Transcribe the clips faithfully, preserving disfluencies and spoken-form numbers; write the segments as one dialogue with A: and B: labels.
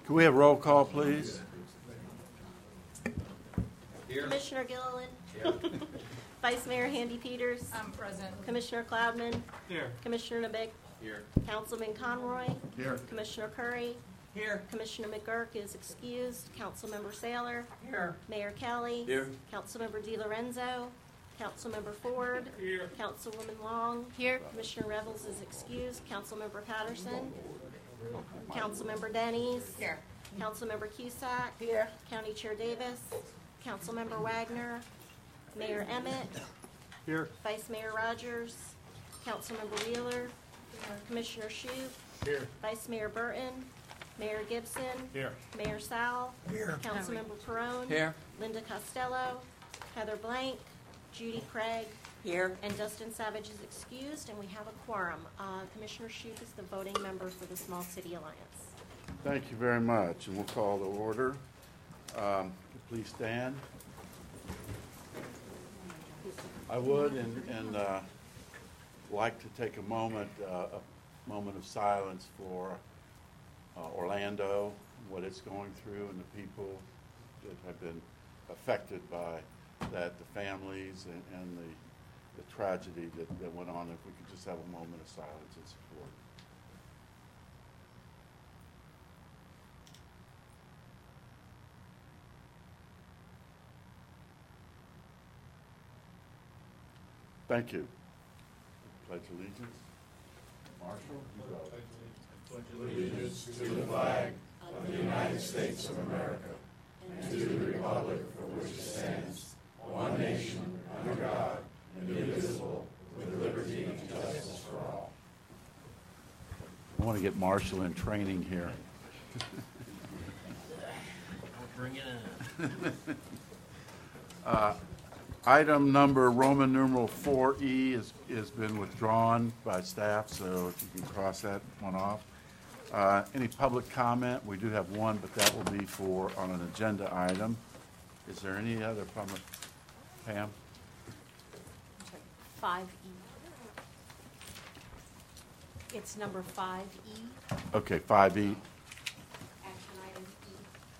A: Can we have roll call, please?
B: Here.
C: Commissioner Gilliland.
B: Here.
C: Vice Mayor Handy Peters.
D: I'm present.
C: Commissioner Cloudman.
B: Here.
C: Commissioner Nabick.
B: Here.
C: Councilman Conroy.
A: Here.
C: Commissioner Curry.
B: Here.
C: Commissioner McGurk is excused. Councilmember Saylor.
B: Here.
C: Mayor Kelly.
B: Here.
C: Councilmember DiLorenzo. Councilmember Ford.
B: Here.
C: Councilwoman Long. Here. Commissioner Revels is excused. Councilmember Patterson. Councilmember Denny's.
D: Here.
C: Councilmember Cusack.
D: Here.
C: County Chair Davis. Councilmember Wagner. Mayor Emmett.
A: Here.
C: Vice Mayor Rogers. Councilmember Wheeler. Commissioner Shoup.
B: Here.
C: Vice Mayor Burton. Mayor Gibson.
B: Here.
C: Mayor Sowell.
B: Here.
C: Councilmember Perone.
B: Here.
C: Linda Costello. Heather Blank. Judy Craig.
D: Here.
C: And Dustin Savage is excused, and we have a quorum. Uh, Commissioner Shoup is the voting member for the Small City Alliance.
A: Thank you very much, and we'll call to order. Um, please stand. I would and, and uh, like to take a moment, uh, a moment of silence for uh, Orlando, what it's going through, and the people that have been affected by that, the families and, and the, the tragedy that, that went on. If we could just have a moment of silence and support. Thank you. Pledge allegiance. Marshall, you go.
E: Pledge allegiance to the flag of the United States of America and to the republic for which it stands, one nation, under God, indivisible, with liberty and justice for all.
A: I want to get Marshall in training here.
B: Bring it in.
A: uh, Item number Roman numeral four E has, has been withdrawn by staff, so if you can cross that one off. Uh, any public comment? We do have one, but that will be for on an agenda item. Is there any other public? Pam?
C: Five E. It's number five E.
A: Okay, five E.
C: Action item E.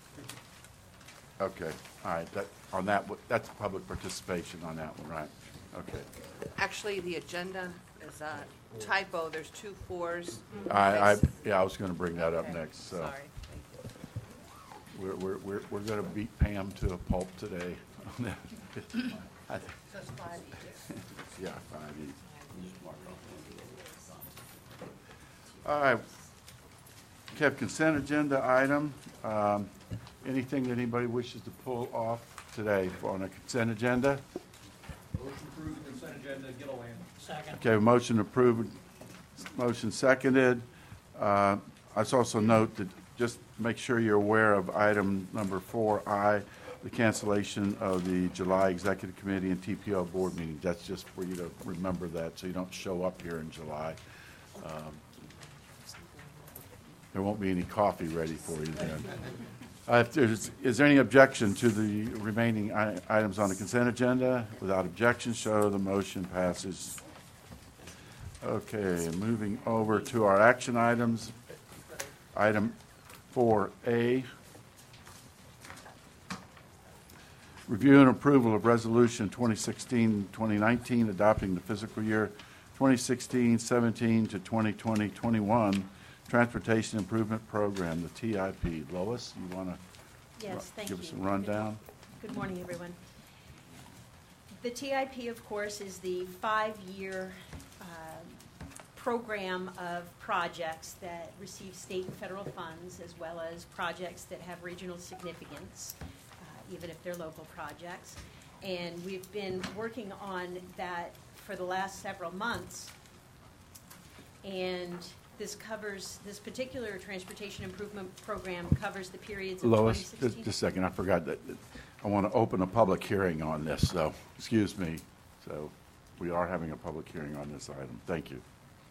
A: Okay, all right. That, on that, that's public participation on that one, right? Okay.
D: Actually, the agenda is a typo. There's two fours.
A: I, I yeah, I was going to bring that up
D: Okay.
A: next. So
D: Sorry. Thank you.
A: we're we're we're, we're going to beat Pam to a pulp today. I think,
D: Just five E.
A: yeah, five E. All right. We have consent agenda item. Um, anything that anybody wishes to pull off today on a consent agenda?
B: Motion approved, consent agenda, Gilliland. Second.
A: Okay, motion approved, motion seconded. Uh, I also note that just make sure you're aware of item number four I, the cancellation of the July Executive Committee and T P O board meeting. That's just for you to remember that so you don't show up here in July. Um, there won't be any coffee ready for you then. Uh, if there's, is there any objection to the remaining I- items on the consent agenda? Without objection, show the motion passes. Okay, moving over to our action items. Item four A. Review and approval of resolution twenty sixteen twenty nineteen adopting the fiscal year twenty sixteen seventeen to twenty twenty twenty-one Transportation Improvement Program, the T I P. Lois, you want to
C: Yes, thank you.
A: give us a rundown?
C: Good morning, everyone. The T I P, of course, is the five-year uh, program of projects that receive state and federal funds, as well as projects that have regional significance, uh, even if they're local projects. And we've been working on that for the last several months. And this covers, this particular transportation improvement program covers the periods of
A: Lois,
C: twenty sixteen.
A: just just a second. I forgot that that I want to open a public hearing on this, so excuse me. So we are having a public hearing on this item. Thank you.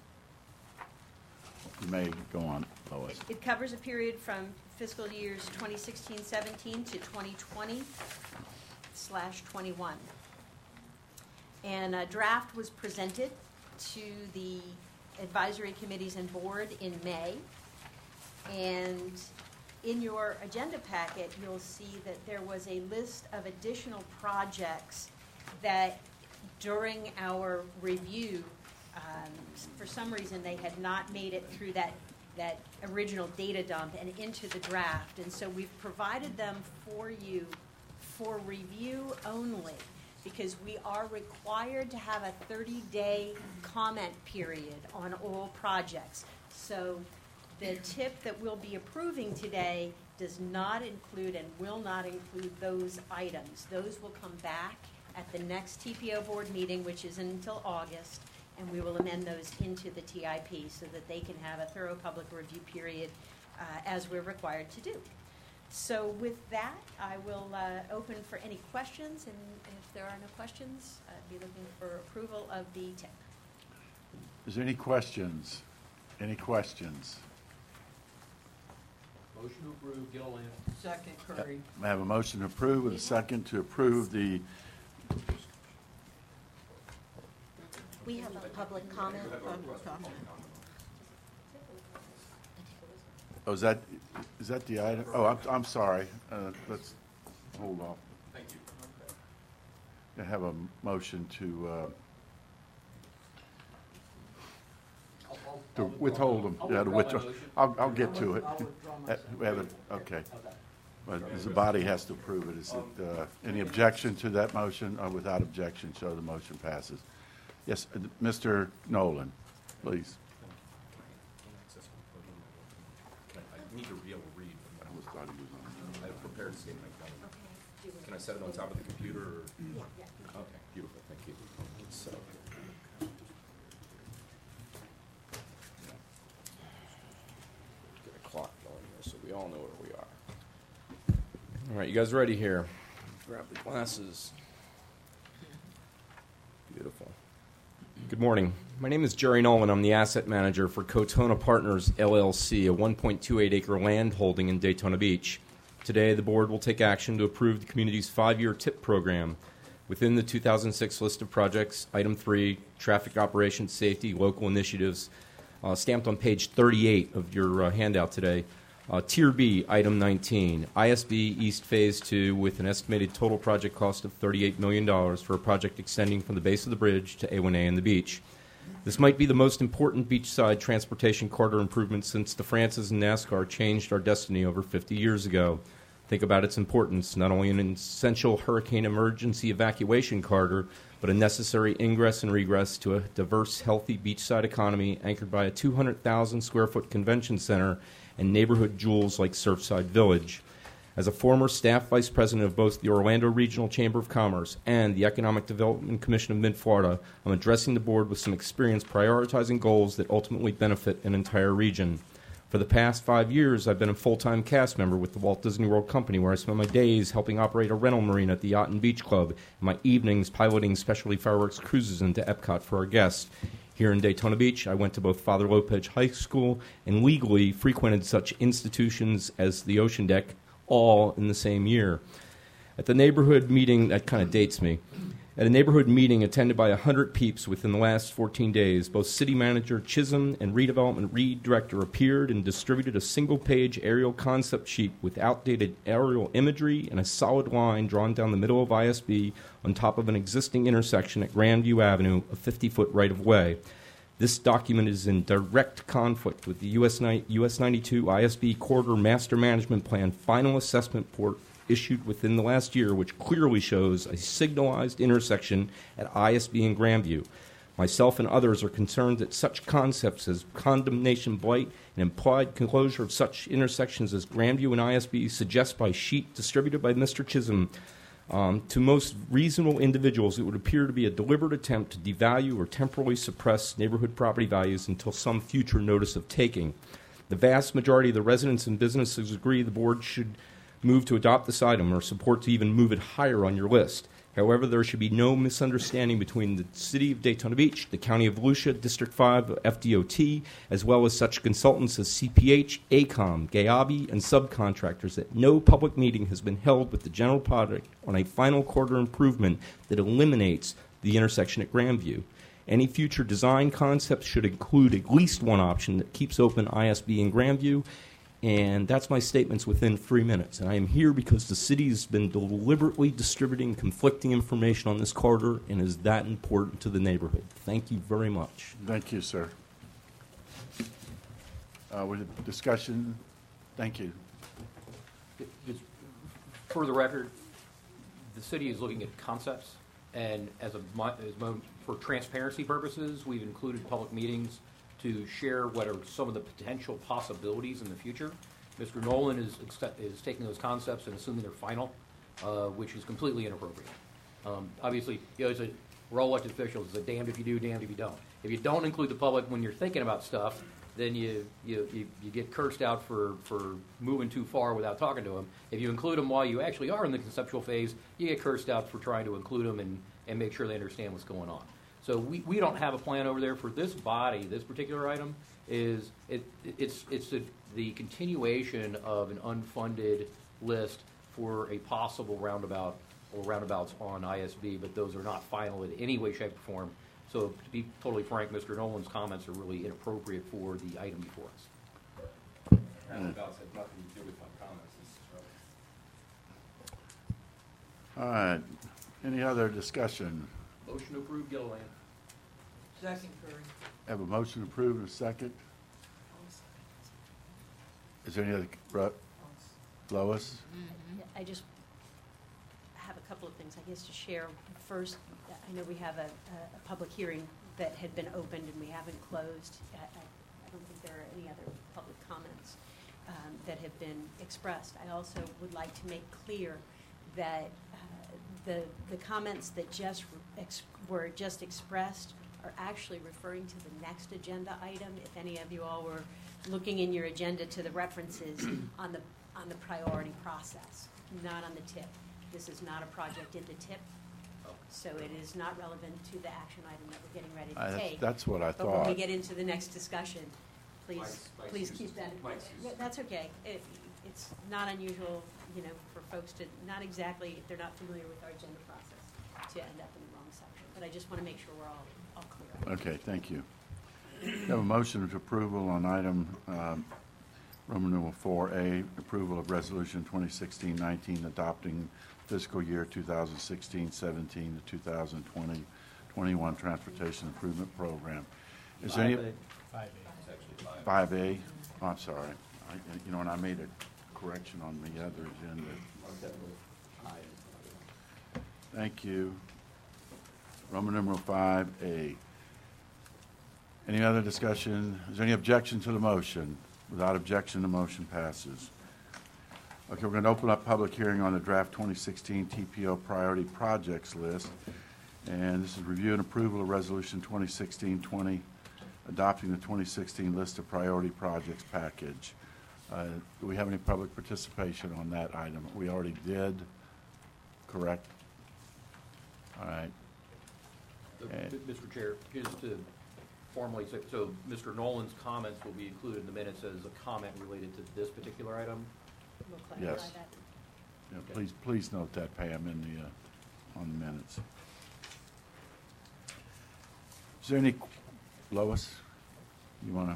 A: You may go on, Lois.
C: It covers a period from fiscal years twenty sixteen seventeen to twenty twenty slash twenty-one. And a draft was presented to the advisory committees and board in May. And in your agenda packet, you'll see that there was a list of additional projects that during our review, um, for some reason, they had not made it through that, that original data dump and into the draft. And so we've provided them for you for review only, because we are required to have a thirty-day comment period on all projects. So the tip that we'll be approving today does not include and will not include those items. Those will come back at the next T P O board meeting, which is until August, and we will amend those into the T I P so that they can have a thorough public review period uh, as we're required to do. So with that, I will uh, open for any questions, and if there are no questions, I'd be looking for approval of the tip.
A: Is there any questions? Any questions?
B: Motion to approve Gilliland.
F: Second, Curry.
A: I have a motion to approve with a second to approve the,
C: We have a public comment.
F: Public comment.
A: oh, is that, is that the item? Oh, I'm, I'm sorry. Uh, let's hold off.
B: Thank you.
A: I have a motion to, uh,
B: I'll- I'll-
A: to
B: I'll withdraw
A: withhold
B: my-
A: them.
B: I'll
A: Yeah, to
B: withdraw
A: withdraw.
B: my motion.
A: I'll, I'll get to it.
F: I'll withdraw my
A: Uh, We have it, okay.
B: Okay.
A: But the body has to approve it. Is it, uh, any objection to that motion? Or without objection, show the motion passes. Yes, uh, Mister Nolan, please.
G: I need to be able to read.
A: I always thought he was on.
G: I have prepared statement. Can I set it on top of the computer? Or? Okay, beautiful, thank you. So. Get a clock going here so we all know where we are. All right, you guys ready here? Grab the glasses. Beautiful. Good morning. My name is Jerry Nolan. I'm the asset manager for Cotona Partners, L L C, a one point two eight acre land holding in Daytona Beach. Today, the board will take action to approve the community's five-year TIP program. Within the two thousand six list of projects, item three, traffic operations, safety, local initiatives, uh, stamped on page thirty-eight of your uh, handout today. Uh, Tier B, item nineteen, I S B East Phase two with an estimated total project cost of thirty-eight million dollars for a project extending from the base of the bridge to A one A and the beach. This might be the most important beachside transportation corridor improvement since the Francis and NASCAR changed our destiny over fifty years ago. Think about its importance, not only an essential hurricane emergency evacuation corridor, but a necessary ingress and regress to a diverse, healthy beachside economy anchored by a two hundred thousand square foot convention center and neighborhood jewels like Surfside Village. As a former staff vice president of both the Orlando Regional Chamber of Commerce and the Economic Development Commission of Mid-Florida, I'm addressing the board with some experience prioritizing goals that ultimately benefit an entire region. For the past five years, I've been a full-time cast member with the Walt Disney World Company, where I spend my days helping operate a rental marina at the Yacht and Beach Club, and my evenings piloting specialty fireworks cruises into Epcot for our guests. Here in Daytona Beach, I went to both Father Lopez High School and legally frequented such institutions as the Ocean Deck, all in the same year. At the neighborhood meeting, that kind of dates me, at a neighborhood meeting attended by one hundred peeps within the last fourteen days, both city manager Chisholm and redevelopment Reed director appeared and distributed a single-page aerial concept sheet with outdated aerial imagery and a solid line drawn down the middle of I S B on top of an existing intersection at Grandview Avenue, a fifty foot right-of-way. This document is in direct conflict with the U S ninety-two I S B Corridor Master Management Plan final assessment report issued within the last year, which clearly shows a signalized intersection at I S B and Grandview. Myself and others are concerned that such concepts as condemnation blight and implied closure of such intersections as Grandview and I S B suggest by sheet distributed by Mister Chisholm Um, to most reasonable individuals, it would appear to be a deliberate attempt to devalue or temporarily suppress neighborhood property values until some future notice of taking. The vast majority of the residents and businesses agree the board should move to adopt this item or support to even move it higher on your list. However, there should be no misunderstanding between the City of Daytona Beach, the County of Volusia, District five, F D O T, as well as such consultants as C P H, A COM, Gayabi, and subcontractors that no public meeting has been held with the general project on a final quarter improvement that eliminates the intersection at Grandview. Any future design concepts should include at least one option that keeps open I S B and Grandview, And that's my statements within three minutes. And I am here because the city has been deliberately distributing conflicting information on this corridor and is that important to the neighborhood. Thank you very much.
A: Thank you, sir. Uh, with the discussion, thank you.
B: Just for the record, the city is looking at concepts, and as a mo- as mo- for transparency purposes, we've included public meetings to share what are some of the potential possibilities in the future. Mister Nolan is accept- is taking those concepts and assuming they're final, uh, which is completely inappropriate. Um, obviously, you know, it's a, we're all elected officials. It's a damned if you do, damned if you don't. If you don't include the public when you're thinking about stuff, then you, you, you, you get cursed out for, for moving too far without talking to them. If you include them while you actually are in the conceptual phase, you get cursed out for trying to include them and, and make sure they understand what's going on. So we, we don't have a plan over there for this body. This particular item is it, it's, it's the, the continuation of an unfunded list for a possible roundabout or roundabouts on I S B, but those are not final in any way, shape, or form. So to be totally frank, Mister Nolan's comments are really inappropriate for the item before us.
F: Roundabouts had nothing to do with my comments. This is
A: All right. Any other discussion?
B: Motion to approve Gilliland.
D: Second, Curry.
A: Have a motion to approve and a second. Is there any other, Ro- Lois?
C: I just have a couple of things, I guess, to share. First, I know we have a, a public hearing that had been opened and we haven't closed. I, I I don't think there are any other public comments um, that have been expressed. I also would like to make clear that uh, the, the comments that just ex- were just expressed are actually referring to the next agenda item. If any of you all were looking in your agenda to the references on the on the priority process, not on the tip. This is not a project in the tip, so it is not relevant to the action item that we're getting ready
A: Uh,
C: to
A: that's-
C: take.
A: That's what I
C: But when we
A: thought.
C: get into the next discussion, please,
F: Mike's- Mike's
C: please
F: used-
C: keep that.
F: Mike's used-
C: Yeah, that's okay. It, it's not unusual, you know, for folks to, not exactly, if they're not familiar with our agenda process, to end up in the wrong section. But I just want to make sure we're all, all clear.
A: Okay, thank you. We have a motion to approval on item um, Roman numeral four A, approval of resolution twenty sixteen nineteen adopting fiscal year two thousand sixteen seventeen to two thousand twenty twenty-one transportation improvement program. Is there any?
F: It's actually five.
A: Five A, oh, I'm sorry. I, you know, and I made a correction on the other agenda. Thank you. Roman numeral five A. Any other discussion? Is there any objection to the motion? Without objection, the motion passes. Okay, we're going to open up public hearing on the draft twenty sixteen T P O priority projects list. And this is review and approval of resolution twenty sixteen twenty, adopting the twenty sixteen list of priority projects package. Uh, Do we have any public participation on that item? We already did, correct? All right.
B: So,
A: Okay.
B: Mister Chair, just to formally say, so Mister Nolan's comments will be included in the minutes as a comment related to this particular item.
C: We'll clarify
A: Yes.
C: that.
A: Yeah, please, please note that, Pam, in the, uh, on the minutes. Is there any, Lois, you want to?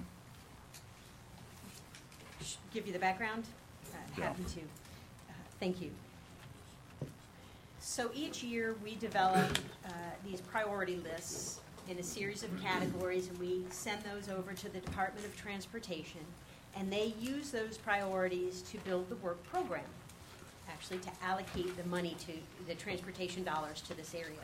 C: Give you the background? Uh,
A: Yeah.
C: Happy to. Uh, Thank you. So each year, we develop uh, these priority lists in a series of categories, and we send those over to the Department of Transportation, and they use those priorities to build the work program, actually to allocate the money to the transportation dollars to this area.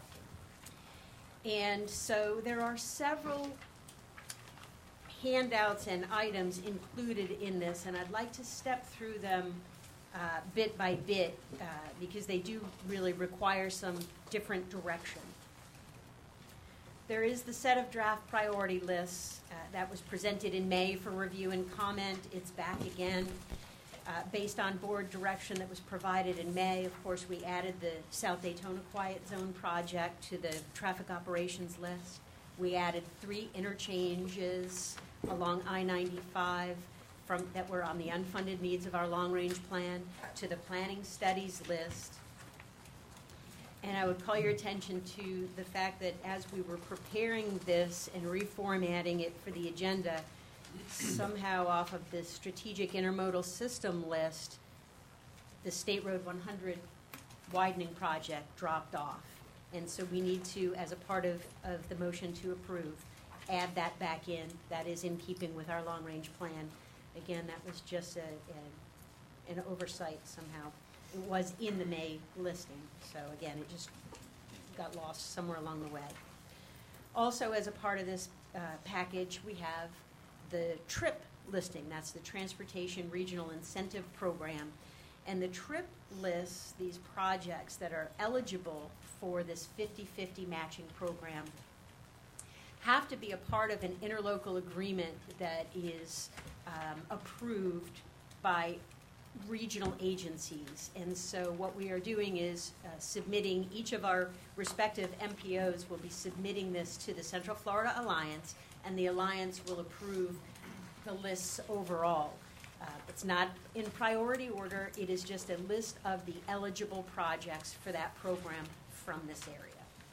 C: And so there are several handouts and items included in this, and I'd like to step through them uh, bit by bit uh, because they do really require some different direction. There is the set of draft priority lists uh, that was presented in May for review and comment. It's back again. Uh, based on board direction that was provided in May, of course, we added the South Daytona Quiet Zone project to the traffic operations list. We added three interchanges along I ninety-five from, that were on the unfunded needs of our long-range plan to the planning studies list. And I would call your attention to the fact that as we were preparing this and reformatting it for the agenda, somehow off of the strategic intermodal system list, the State Road one hundred widening project dropped off. And so we need to, as a part of, of the motion to approve, add that back in. That is in keeping with our long-range plan. Again, that was just a, a, an oversight somehow. It was in the May listing, so again, it just got lost somewhere along the way. Also, as a part of this uh, package, we have the TRIP listing. That's the Transportation Regional Incentive Program. And the TRIP lists these projects that are eligible for this fifty-fifty matching program have to be a part of an interlocal agreement that is um, approved by regional agencies. And so what we are doing is uh, submitting, each of our respective M P Os will be submitting this to the Central Florida Alliance, and the Alliance will approve the lists overall. Uh, it's not in priority order. It is just a list of the eligible projects for that program from this area.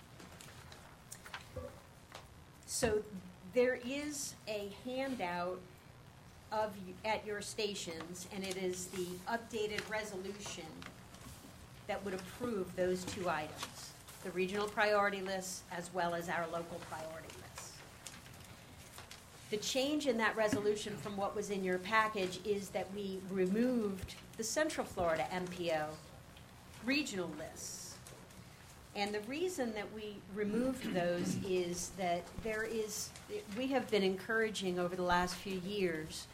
C: So there is a handout of you, at your stations, and it is the updated resolution that would approve those two items, the regional priority lists as well as our local priority lists. The change in that resolution from what was in your package is that we removed the Central Florida M P O regional lists. And the reason that we removed those is that there is, we have been encouraging over the last few years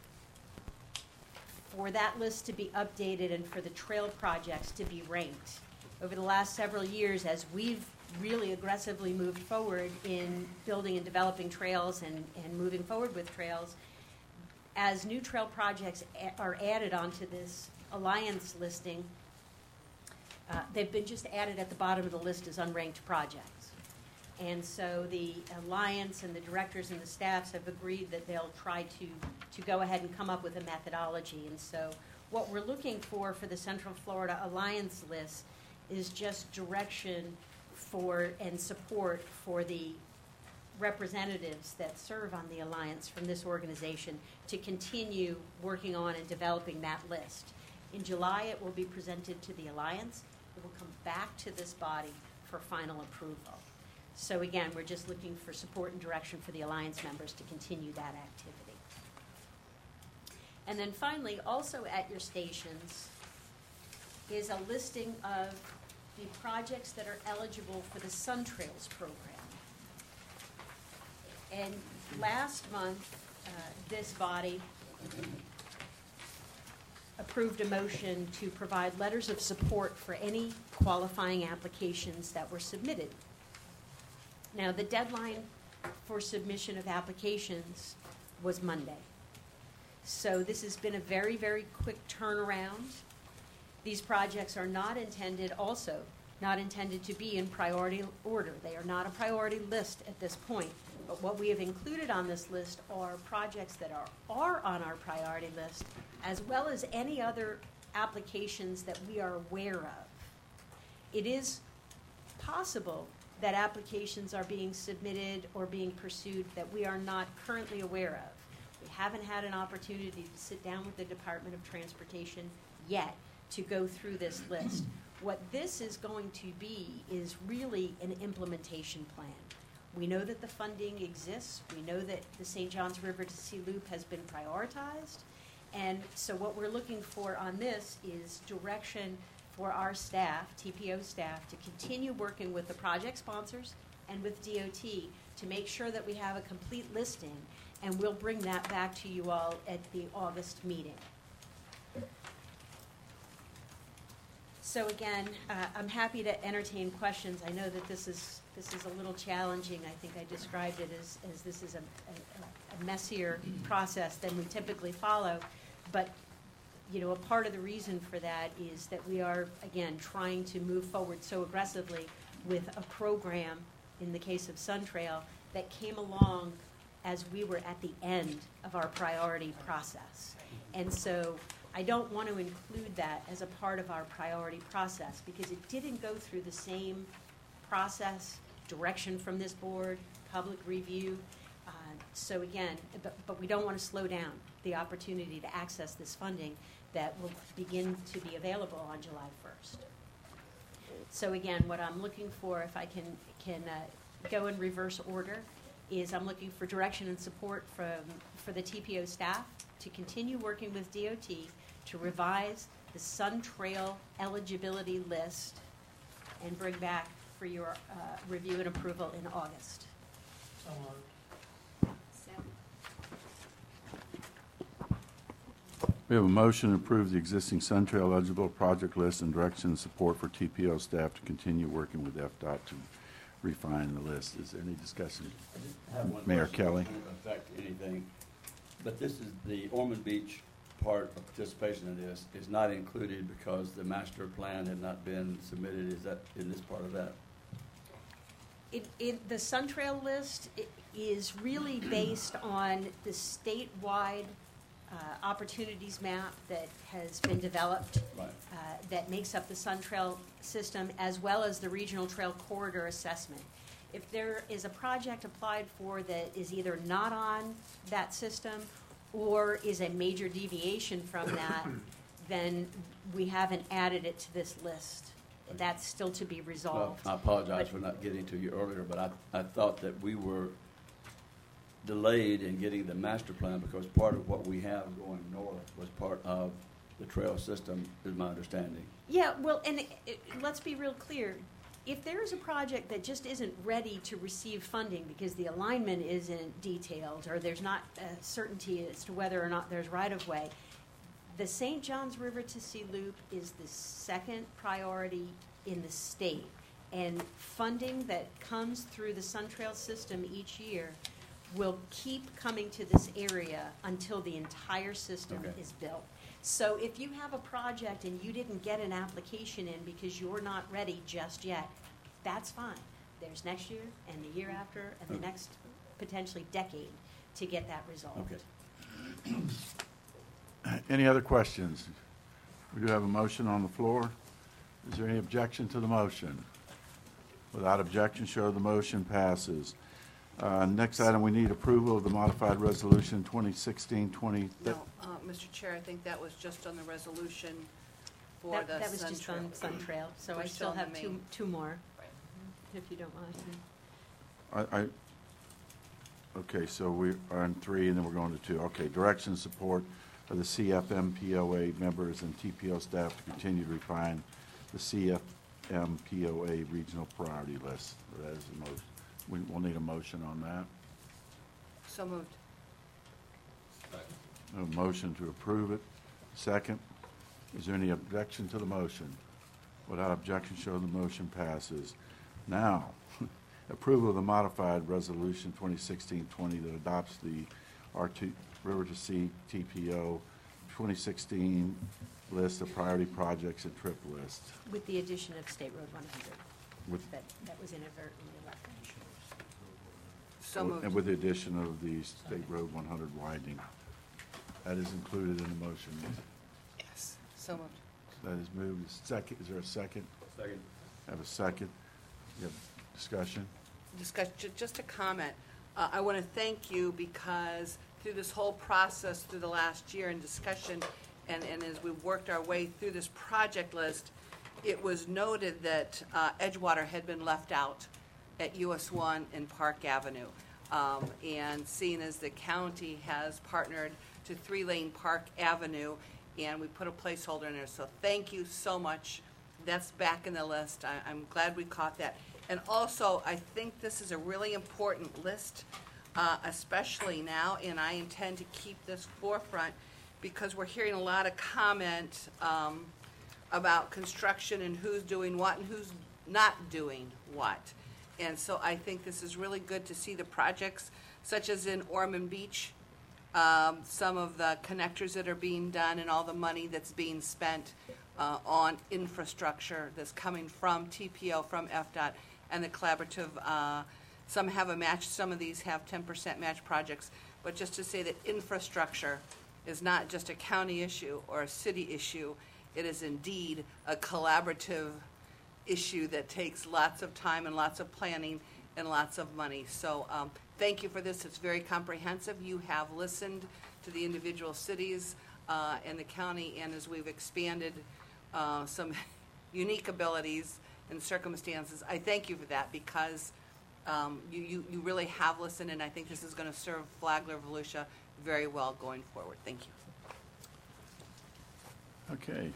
C: for that list to be updated and for the trail projects to be ranked. Over the last several years, as we've really aggressively moved forward in building and developing trails and, and moving forward with trails, as new trail projects a- are added onto this alliance listing, uh, they've been just added at the bottom of the list as unranked projects. And so the alliance and the directors and the staffs have agreed that they'll try to, to go ahead and come up with a methodology. And so what we're looking for for the Central Florida Alliance list is just direction for and support for the representatives that serve on the alliance from this organization to continue working on and developing that list. In July, it will be presented to the alliance. It will come back to this body for final approval. So again, we're just looking for support and direction for the alliance members to continue that activity. And then finally, also at your stations is a listing of the projects that are eligible for the Sun Trails program. And last month, uh, this body approved a motion to provide letters of support for any qualifying applications that were submitted. Now, the deadline for submission of applications was Monday. So this has been a very, very quick turnaround. These projects are not intended, also not intended to be in priority order. They are not a priority list at this point. But what we have included on this list are projects that are, are on our priority list, as well as any other applications that we are aware of. It is possible that applications are being submitted or being pursued that we are not currently aware of. We haven't had an opportunity to sit down with the Department of Transportation yet to go through this list. What this is going to be is really an implementation plan. We know that the funding exists. We know that the Saint Johns River to Sea Loop has been prioritized. And so what we're looking for on this is direction for our staff, T P O staff, to continue working with the project sponsors and with D O T to make sure that we have a complete listing, and we'll bring that back to you all at the August meeting. So again, uh, I'm happy to entertain questions. I know that this is this is a little challenging. I think I described it as, as this is a, a, a messier process than we typically follow. But you know, a part of the reason for that is that we are, again, trying to move forward so aggressively with a program, in the case of Sun Trail, that came along as we were at the end of our priority process. And so I don't want to include that as a part of our priority process because it didn't go through the same process, direction from this board, public review. Uh, So again, but, but we don't want to slow down the opportunity to access this funding that will begin to be available on July first. So again, what I'm looking for, if I can, can uh, go in reverse order, is I'm looking for direction and support from, for the T P O staff to continue working with D O T to revise the Sun Trail eligibility list and bring back for your uh, review and approval in August.
A: We have a motion to approve the existing Sun Trail eligible project list and direction and support for T P O staff to continue working with F DOT to refine the list. Is there any discussion?
H: I have one
A: Mayor
H: question.
A: Kelly.
H: It won't affect anything, but this is the Ormond Beach part of participation in this is not included because the master plan had not been submitted. Is that in this part of that?
C: It, it, the Sun Trail list i- is really based on the statewide uh, opportunities map that has been developed
H: Right.
C: uh, that makes up the Sun Trail system, as well as the Regional Trail Corridor Assessment. If there is a project applied for that is either not on that system or is a major deviation from that, then we haven't added it to this list. That's still to be
H: Well,
C: resolved.
H: I apologize
C: But-
H: for not getting to you earlier, but I, I thought that we were delayed in getting the master plan because part of what we have going north was part of the trail system, is my understanding.
C: Yeah, well, and it, it, let's be real clear. If there is a project that just isn't ready to receive funding because the alignment isn't detailed or there's not uh, certainty as to whether or not there's right-of-way, the Saint Johns River to Sea Loop is the second priority in the state. And funding that comes through the Sun Trail system each year will keep coming to this area until the entire system
H: Okay.
C: is built. So if you have a project and you didn't get an application in because you're not ready just yet, that's fine. There's next year and the year after and the
H: Okay.
C: next potentially decade to get that resolved.
H: Okay.
A: Any other questions? We do have a motion on the floor. Is there any objection to the motion? Without objection, show the motion passes. Uh, Next item, we need approval of the modified resolution twenty sixteen twenty.
D: No, uh, Mister Chair, I think that was just on the resolution for
C: That,
D: the
C: that was
D: Sun
C: just
D: Trail.
C: on Sun Trail, so
D: We're
C: I
D: still
C: still
D: in the
C: have two,
D: main.
C: two more, if you don't mind.
A: I, I, okay, so we are on three, and then we're going to two. Okay, direction and support of the C F M P O A members and T P O staff to continue to refine the C F M P O A regional priority list. That is the most, we will need a motion on that.
D: So moved.
A: A motion to approve it. Second. Is there any objection to the motion? Without objection, show the motion passes. Now, approval of the modified resolution twenty sixteen twenty that adopts the R two River to Sea T P O twenty sixteen list of priority projects and trip list.
C: With the addition of State Road one hundred,
A: With,
C: that, that was inadvertently left.
D: So moved.
A: and with the addition of the State Road one hundred widening. That is included in the motion.
D: Yes. So moved.
A: That is moved. Second, is there a second?
H: Second.
A: Have a second. You have discussion?
D: Discuss, ju- just a comment. Uh, I want to thank you because through this whole process, through the last year in discussion, and, and as we worked our way through this project list, it was noted that uh, Edgewater had been left out at U S one and Park Avenue. Um, and seeing as the county has partnered to three-lane Park Avenue, and we put a placeholder in there. So thank you so much. That's back in the list. I, I'm glad we caught that. And also, I think this is a really important list, uh, especially now, and I intend to keep this forefront because we're hearing a lot of comment um, about construction and who's doing what and who's not doing what. And so I think this is really good to see the projects, such as in Ormond Beach, um, some of the connectors that are being done and all the money that's being spent uh, on infrastructure that's coming from T P O, from F DOT, and the collaborative. Uh, some have a match, some of these have ten percent match projects. But just to say that infrastructure is not just a county issue or a city issue, it is indeed a collaborative issue that takes lots of time and lots of planning and lots of money. So um, thank you for this. It's very comprehensive. You have listened to the individual cities uh, and the county, and as we've expanded uh, some unique abilities and circumstances, I thank you for that, because um, you, you, you really have listened, and I think this is going to serve Flagler Volusia very well going forward. Thank you.
A: Okay.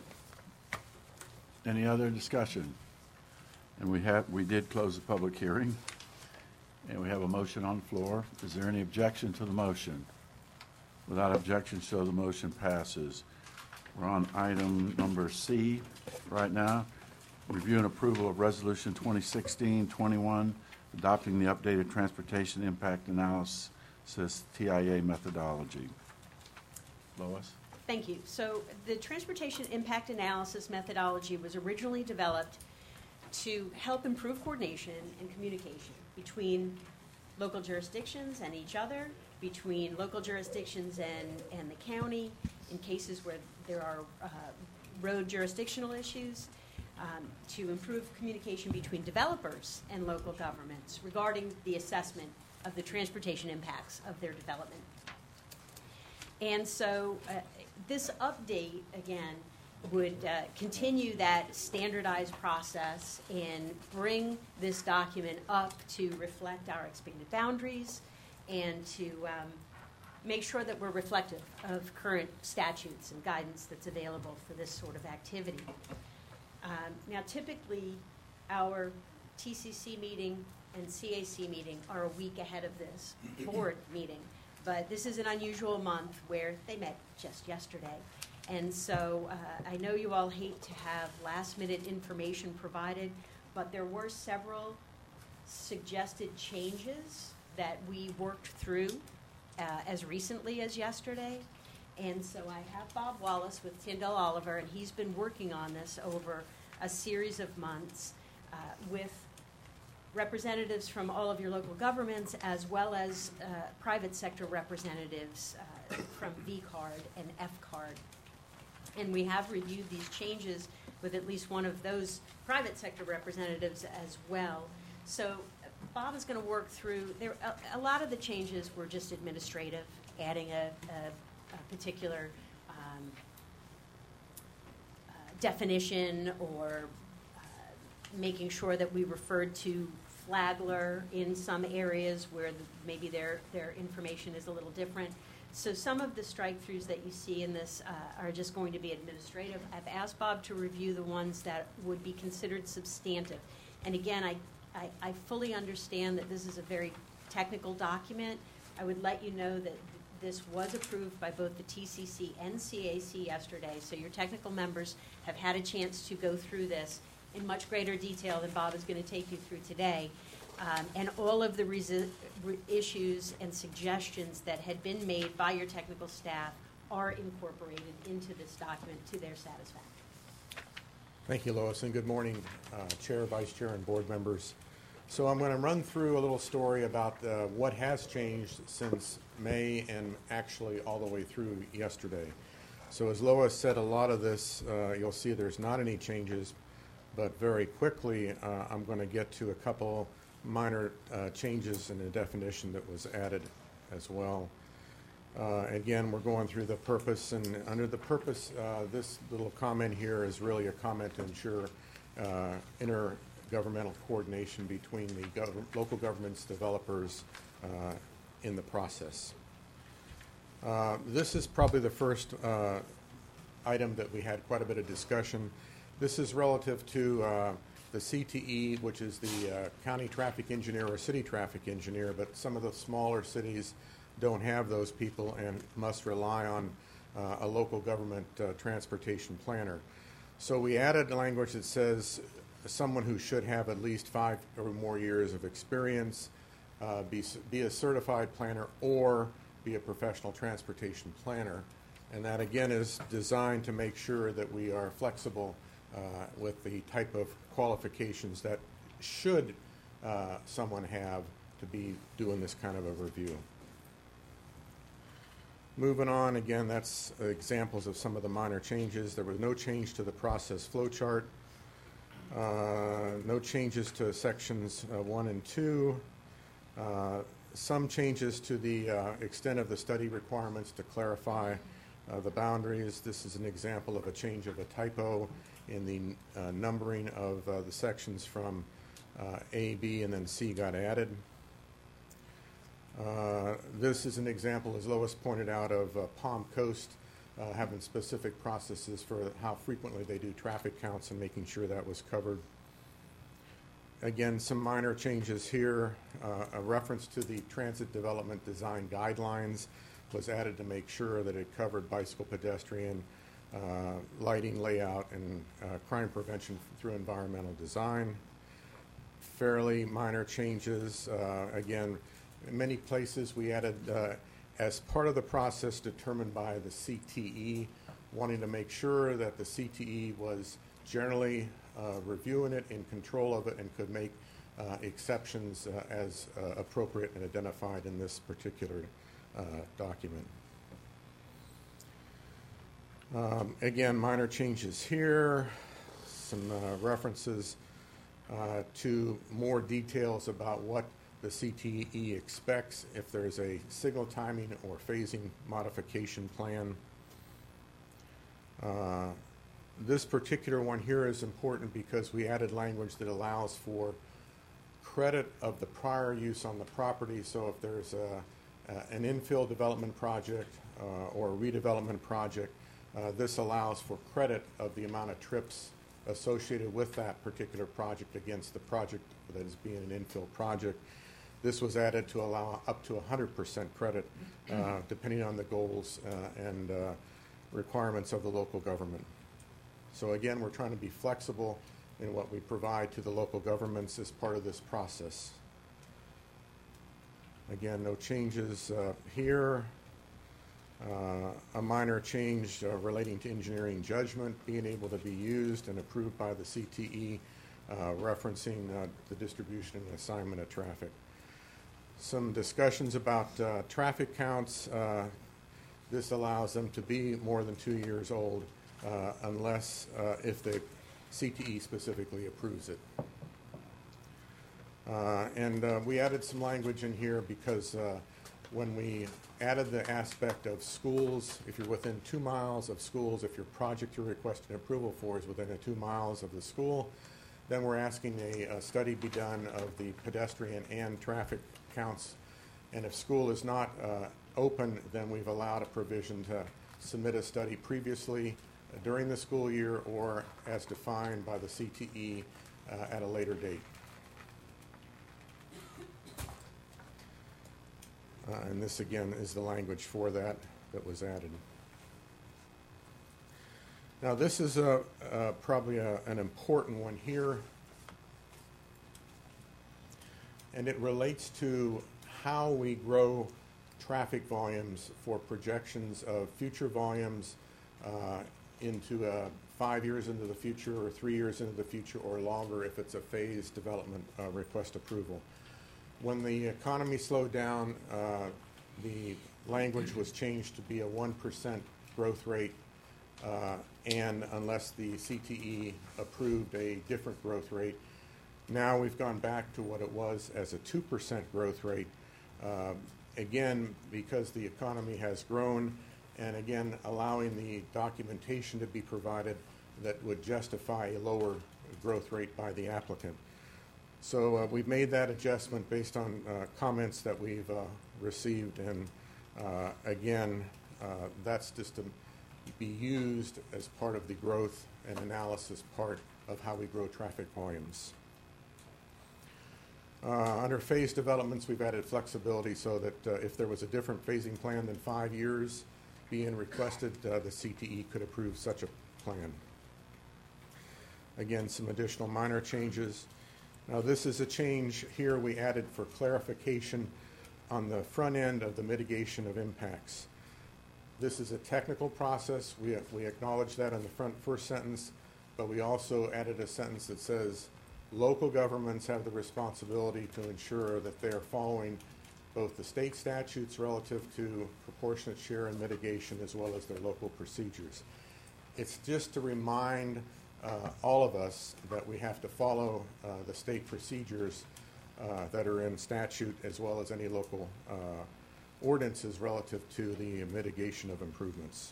A: Any other discussion? And we have, we did close the public hearing, and we have a motion on the floor. Is there any objection to the motion? Without objection, so the motion passes. We're on item number C right now. Review and approval of Resolution twenty sixteen twenty-one, adopting the updated Transportation Impact Analysis T I A methodology. Lois?
C: Thank you. So the Transportation Impact Analysis methodology was originally developed to help improve coordination and communication between local jurisdictions and each other, between local jurisdictions and, and the county, in cases where there are uh, road jurisdictional issues, um, to improve communication between developers and local governments regarding the assessment of the transportation impacts of their development. And so uh, this update, again, would uh, continue that standardized process and bring this document up to reflect our expanded boundaries and to um, make sure that we're reflective of current statutes and guidance that's available for this sort of activity. Um, now, typically, our T C C meeting and C A C meeting are a week ahead of this board meeting, but this is an unusual month where they met just yesterday. And so uh, I know you all hate to have last-minute information provided, but there were several suggested changes that we worked through uh, as recently as yesterday. And so I have Bob Wallace with Tyndall Oliver, and he's been working on this over a series of months uh, with representatives from all of your local governments, as well as uh, private sector representatives uh, from V CARD and F CARD. And we have reviewed these changes with at least one of those private sector representatives as well. So Bob is going to work through, there. A, a lot of the changes were just administrative, adding a, a, a particular um, uh, definition, or uh, making sure that we referred to Flagler in some areas where the, maybe their, their information is a little different. So some of the strike-throughs that you see in this uh, are just going to be administrative. I've asked Bob to review the ones that would be considered substantive. And again, I, I, I fully understand that this is a very technical document. I would let you know that this was approved by both the T C C and C A C yesterday, so your technical members have had a chance to go through this in much greater detail than Bob is going to take you through today. Um, and all of the resi- re- issues and suggestions that had been made by your technical staff are incorporated into this document to their satisfaction.
I: Thank you, Lois, and good morning, uh, Chair, Vice Chair, and board members. So I'm going to run through a little story about uh, what has changed since May and actually all the way through yesterday. So as Lois said, a lot of this, uh, you'll see there's not any changes, but very quickly uh, I'm going to get to a couple minor uh, changes in the definition that was added as well. Uh, again, we're going through the purpose, and under the purpose, uh, this little comment here is really a comment to ensure uh, intergovernmental coordination between the gov- local governments, developers uh, in the process. Uh, this is probably the first uh, item that we had quite a bit of discussion. This is relative to uh, the C T E, which is the uh, county traffic engineer or city traffic engineer, but some of the smaller cities don't have those people and must rely on uh, a local government uh, transportation planner. So we added language that says someone who should have at least five or more years of experience, uh, be, be a certified planner, or be a professional transportation planner. And that, again, is designed to make sure that we are flexible uh, with the type of qualifications that should uh, someone have to be doing this kind of a review. Moving on, again, that's examples of some of the minor changes. There was no change to the process flow chart, uh, no changes to sections uh, one and two. Uh, some changes to the uh, extent of the study requirements to clarify uh, the boundaries. This is an example of a change of a typo in the uh, numbering of uh, the sections from uh, A, B, and then C got added. Uh, this is an example, as Lois pointed out, of uh, Palm Coast uh, having specific processes for how frequently they do traffic counts and making sure that was covered. Again, some minor changes here. Uh, a reference to the Transit Development Design Guidelines was added to make sure that it covered bicycle, pedestrian, uh, lighting, layout, and uh, crime prevention through environmental design. Fairly minor changes. Uh, again, in many places we added, uh, as part of the process determined by the C T E, wanting to make sure that the C T E was generally uh, reviewing it, in control of it, and could make uh, exceptions uh, as uh, appropriate and identified in this particular uh, document. Um, again, minor changes here, some uh, references uh, to more details about what the C T E expects if there's a signal timing or phasing modification plan. Uh, this particular one here is important because we added language that allows for credit of the prior use on the property. So if there's a, uh, an infill development project uh, or a redevelopment project, uh, this allows for credit of the amount of trips associated with that particular project against the project that is being an infill project. This was added to allow up to one hundred percent credit, uh, depending on the goals uh, and uh, requirements of the local government. So again, we're trying to be flexible in what we provide to the local governments as part of this process. Again, no changes uh, here. Uh, a minor change uh, relating to engineering judgment being able to be used and approved by the C T E, uh, referencing uh, the distribution and assignment of traffic. Some discussions about uh, traffic counts. Uh, this allows them to be more than two years old uh, unless uh, if the C T E specifically approves it. Uh, and uh, we added some language in here because uh, when we added the aspect of schools, if you're within two miles of schools, if your project you're requesting approval for is within a two miles of the school, then we're asking a, a study be done of the pedestrian and traffic counts. And if school is not uh, open, then we've allowed a provision to submit a study previously uh, during the school year or as defined by the C T E uh, at a later date. Uh, and this, again, is the language for that that was added. Now, this is a, uh, probably a, an important one here, and it relates to how we grow traffic volumes for projections of future volumes uh, into uh, five years into the future or three years into the future or longer if it's a phased development uh, request approval. When the economy slowed down, uh, the language was changed to be a one percent growth rate, uh, and unless the C T E approved a different growth rate. Now we've gone back to what it was as a two percent growth rate, uh, again, because the economy has grown, and again, allowing the documentation to be provided that would justify a lower growth rate by the applicant. So uh, we've made that adjustment based on uh, comments that we've uh, received, and uh, again, uh, that's just to be used as part of the growth and analysis part of how we grow traffic volumes. Uh, under phase developments, we've added flexibility so that uh, if there was a different phasing plan than five years being requested, uh, the C T E could approve such a plan. Again, some additional minor changes. Now, this is a change here we added for clarification on the front end of the mitigation of impacts. This is a technical process. We, we acknowledge that in the front first sentence, but we also added a sentence that says local governments have the responsibility to ensure that they are following both the state statutes relative to proportionate share and mitigation as well as their local procedures. It's just to remind Uh, all of us that we have to follow uh, the state procedures uh, that are in statute, as well as any local uh, ordinances relative to the mitigation of improvements.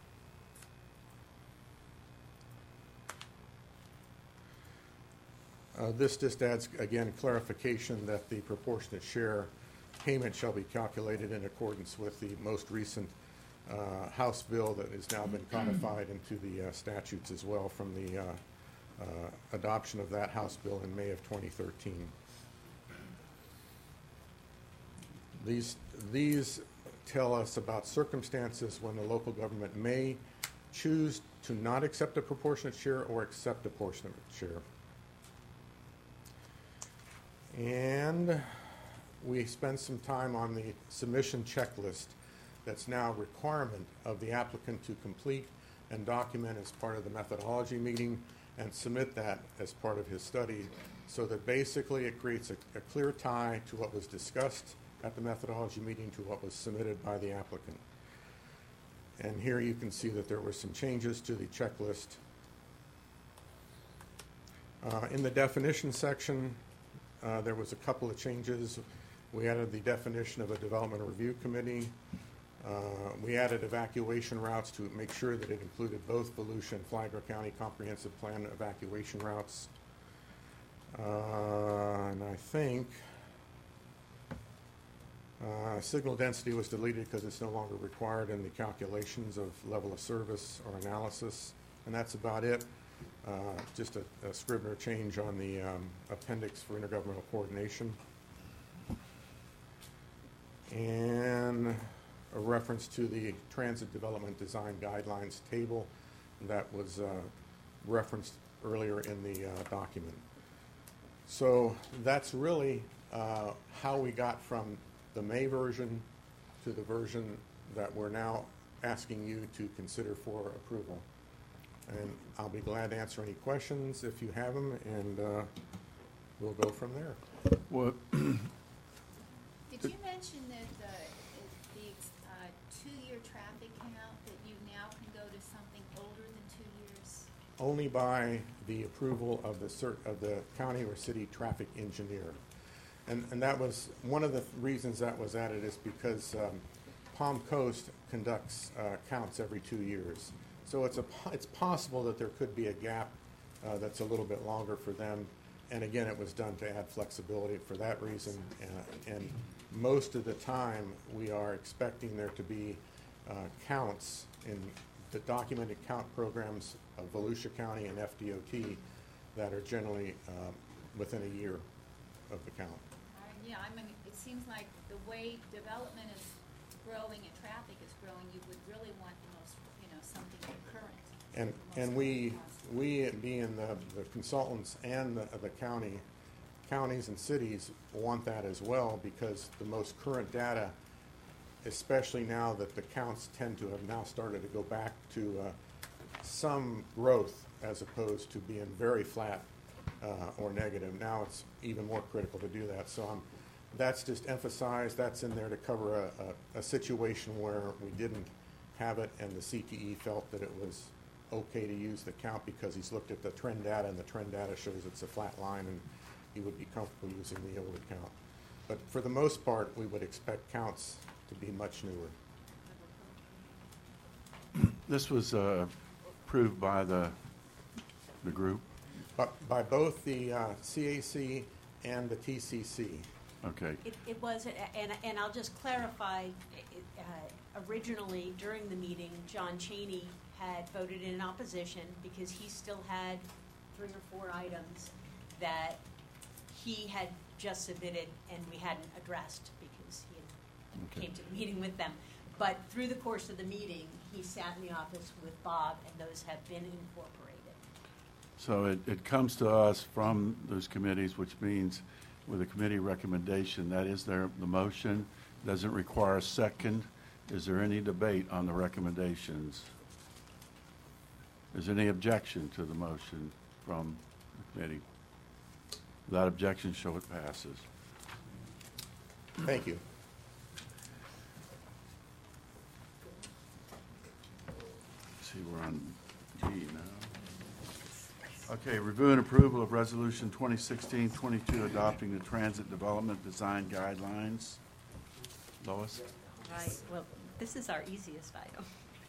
I: Uh, This just adds, again, clarification that the proportionate share payment shall be calculated in accordance with the most recent uh, House bill that has now been codified into the uh, statutes as well from the uh, uh, adoption of that House bill in May of twenty thirteen. These, these tell us about circumstances when the local government may choose to not accept a proportionate share or accept a proportionate share. And we spend some time on the submission checklist that's now a requirement of the applicant to complete and document as part of the methodology meeting and submit that as part of his study, so that basically it creates a, a clear tie to what was discussed at the methodology meeting to what was submitted by the applicant. And here you can see that there were some changes to the checklist. Uh, in the definition section, uh, there was a couple of changes. We added the definition of a development review committee. Uh, we added evacuation routes to make sure that it included both Volusia and Flagler County comprehensive plan evacuation routes. Uh, and I think uh, signal density was deleted because it's no longer required in the calculations of level of service or analysis. And that's about it. Uh, just a, a Scribner change on the um, appendix for intergovernmental coordination. And a reference to the Transit Development Design Guidelines table that was uh, referenced earlier in the uh, document. So that's really uh, how we got from the May version to the version that we're now asking you to consider for approval. And I'll be glad to answer any questions if you have them, and uh, we'll go from there.
A: Well,
J: Did you mention that the, the uh, two-year traffic count, that you now can go to something older than two years?
I: Only by the approval of the cert, of the county or city traffic engineer. And, and that was, one of the reasons that was added is because um, Palm Coast conducts uh, counts every two years. So it's, a, it's possible that there could be a gap uh, that's a little bit longer for them. And again, it was done to add flexibility for that reason. Uh, and most of the time, we are expecting there to be uh, counts in the documented count programs of Volusia County and F D O T that are generally uh, within a year of the count.
J: Uh, yeah, I mean, it seems like the way development is growing and traffic is growing, you would really want the most, you know, something current.
I: And and we we being the, the consultants and the, the county counties and cities want that as well, because the most current data, especially now that the counts tend to have now started to go back to uh, some growth as opposed to being very flat uh, or negative. Now it's even more critical to do that. So um, that's just emphasized. That's in there to cover a, a, a situation where we didn't have it and the C T E felt that it was okay to use the count because he's looked at the trend data, and the trend data shows it's a flat line, and he would be comfortable using the older count. But for the most part, we would expect counts to be much newer.
A: this was uh, approved by the, the group?
I: But by both the uh, C A C and the T C C.
A: Okay.
C: It, it was, and, and I'll just clarify, it, uh, originally during the meeting, John Cheney had voted in opposition because he still had three or four items that he had just submitted and we hadn't addressed because he had
A: Okay.
C: came to the meeting with them. But through the course of the meeting, he sat in the office with Bob, and those have been incorporated.
A: So it, it comes to us from those committees, which means with a committee recommendation, that is their, the motion, doesn't require a second. Is there any debate on the recommendations? Is there any objection to the motion from the committee? Without objection, show it passes.
I: Thank you.
A: See, we're on G now. Okay, review and approval of Resolution twenty sixteen twenty-two adopting the Transit Development Design Guidelines. Lois?
C: Right, well, this is our easiest item.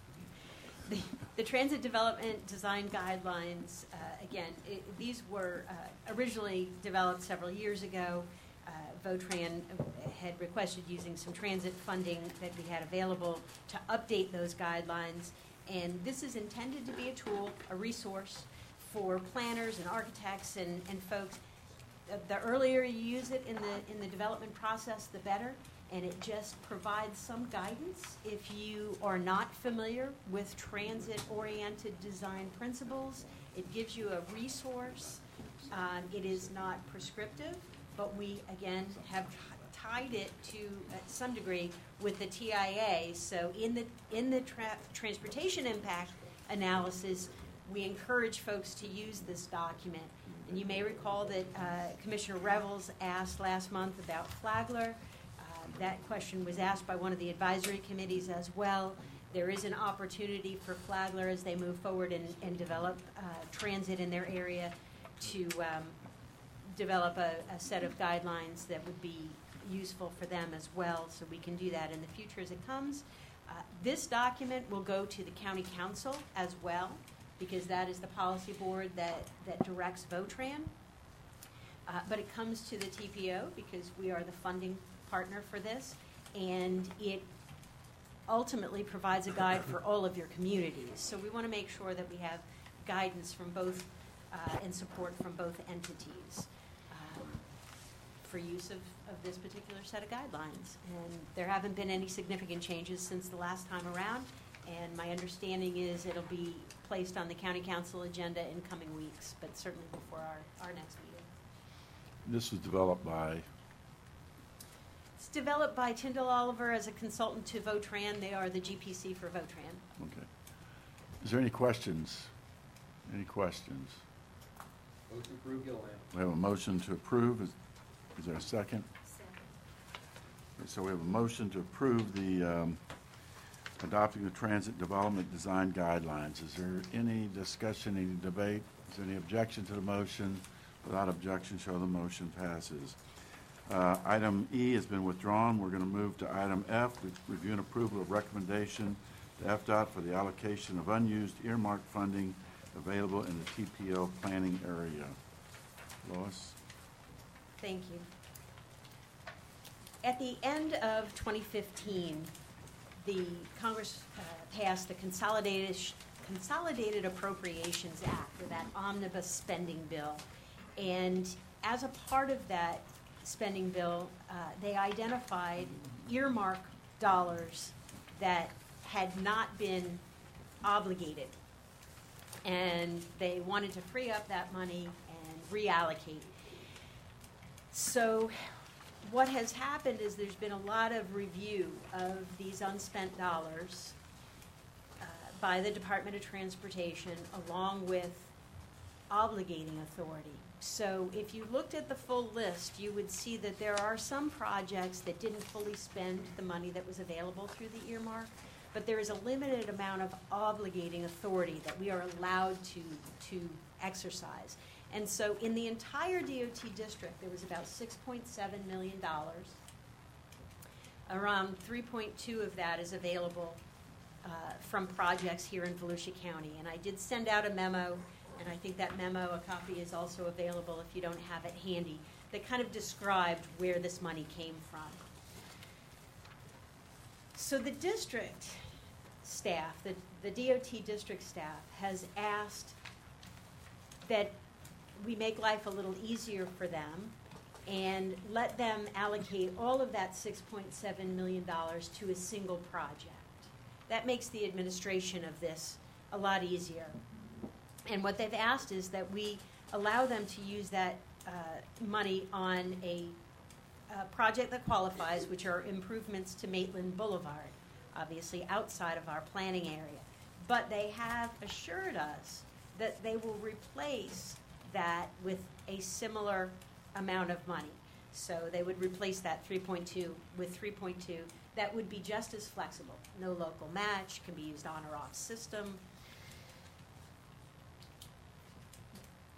C: The, the Transit Development Design Guidelines, uh, again, it, these were uh, originally developed several years ago. Uh, VOTRAN had requested using some transit funding that we had available to update those guidelines. And this is intended to be a tool, a resource for planners and architects and, and folks. Uh, the earlier you use it in the, in the development process, the better. And it just provides some guidance if you are not familiar with transit-oriented design principles. It gives you a resource. Um, it is not prescriptive, but we, again, have tied it to uh, some degree with the T I A. So in the, in the tra- transportation impact analysis, we encourage folks to use this document. And you may recall that uh, Commissioner Revels asked last month about Flagler. That question was asked by one of the advisory committees as well. There is an opportunity for Flagler as they move forward and, and develop uh, transit in their area to um, develop a, a set of guidelines that would be useful for them as well, so we can do that in the future as it comes. Uh, this document will go to the county council as well, because that is the policy board that, that directs VOTRAN. Uh, but it comes to the T P O because we are the funding partner for this, and it ultimately provides a guide for all of your communities. So we want to make sure that we have guidance from both uh, and support from both entities um, for use of, of this particular set of guidelines. And there haven't been any significant changes since the last time around, and my understanding is it'll be placed on the county council agenda in coming weeks, but certainly before our, our next meeting.
A: This was developed by
C: It's developed by Tyndall Oliver as a consultant to VOTRAN. They are the G P C for VOTRAN.
A: Okay. Is there any questions? Any questions?
F: Vote to approve Gilliland.
A: We have a motion to approve. Is, is there a second?
J: Second.
A: Okay, so we have a motion to approve the um, adopting the Transit Development Design Guidelines. Is there any discussion, any debate? Is there any objection to the motion? Without objection, show the motion passes. Uh, Item E has been withdrawn. We're going to move to item F, re- review and approval of recommendation to F DOT for the allocation of unused earmark funding available in the T P O planning area. Lois?
C: Thank you. At the end of twenty fifteen, the Congress uh, passed the Consolidated, Consolidated Appropriations Act, or that omnibus spending bill. And as a part of that spending bill, uh, they identified earmark dollars that had not been obligated. And they wanted to free up that money and reallocate. So what has happened is there's been a lot of review of these unspent dollars uh, by the Department of Transportation along with obligating authority. So if you looked at the full list, you would see that there are some projects that didn't fully spend the money that was available through the earmark, but there is a limited amount of obligating authority that we are allowed to, to exercise. And so in the entire D O T district, there was about six point seven million dollars. Around three point two of that is available uh, from projects here in Volusia County. And I did send out a memo, and I think that memo, a copy is also available if you don't have it handy, that kind of described where this money came from. So the district staff, the, the D O T district staff, has asked that we make life a little easier for them and let them allocate all of that six point seven million dollars to a single project. That makes the administration of this a lot easier. And what they've asked is that we allow them to use that uh, money on a, a project that qualifies, which are improvements to Maitland Boulevard, obviously outside of our planning area. But they have assured us that they will replace that with a similar amount of money. So they would replace that three point two with three point two. That would be just as flexible. No local match, can be used on or off system.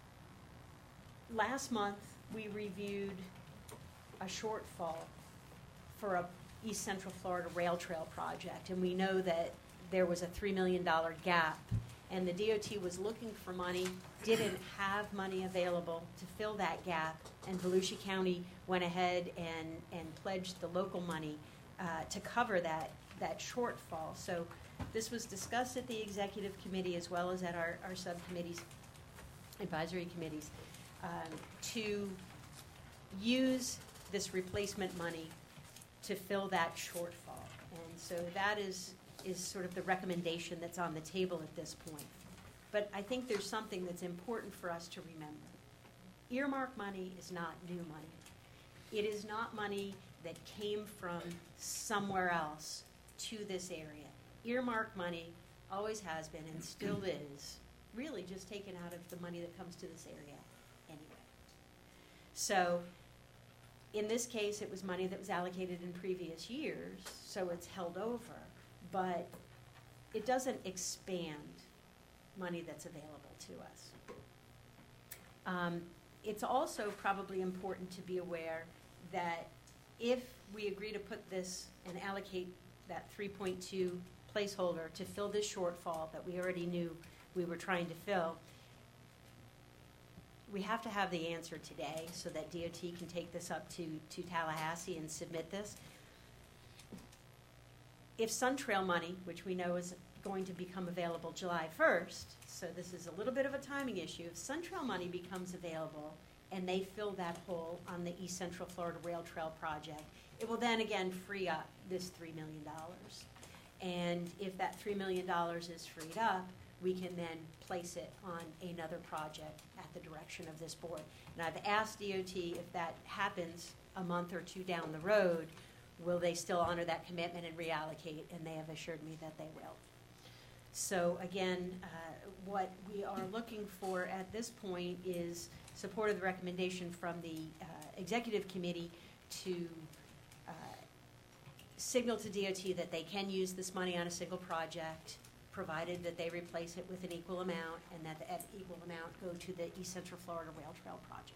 C: last month, we reviewed a shortfall for a East Central Florida Rail Trail project, and we know that there was a three million dollars gap, and the D O T was looking for money, didn't have money available to fill that gap, and Volusia County went ahead and, and pledged the local money uh, to cover that, that shortfall. So this was discussed at the executive committee as well as at our, our subcommittees, advisory committees, um, to use this replacement money to fill that shortfall. And so that is, is sort of the recommendation that's on the table at this point. But I think there's something that's important for us to remember. Earmark money is not new money. It is not money that came from somewhere else to this area. Earmark money always has been and still is really just taken out of the money that comes to this area anyway. So in this case, it was money that was allocated in previous years, so it's held over, but it doesn't expand money that's available to us. Um, it's also probably important to be aware that if we agree to put this and allocate that three point two placeholder to fill this shortfall that we already knew we were trying to fill, we have to have the answer today so that D O T can take this up to, to Tallahassee and submit this. If SunTrail money, which we know is going to become available July first, so this is a little bit of a timing issue, if SunTrail money becomes available and they fill that hole on the East Central Florida Rail Trail project, it will then again free up this three million dollars. And if that three million dollars is freed up, we can then place it on another project at the direction of this board. And I've asked D O T if that happens a month or two down the road, will they still honor that commitment and reallocate? And they have assured me that they will. So again, uh, what we are looking for at this point is support of the recommendation from the uh, executive committee to uh, signal to D O T that they can use this money on a single project, provided that they replace it with an equal amount, and that that equal amount go to the East Central Florida Rail Trail project.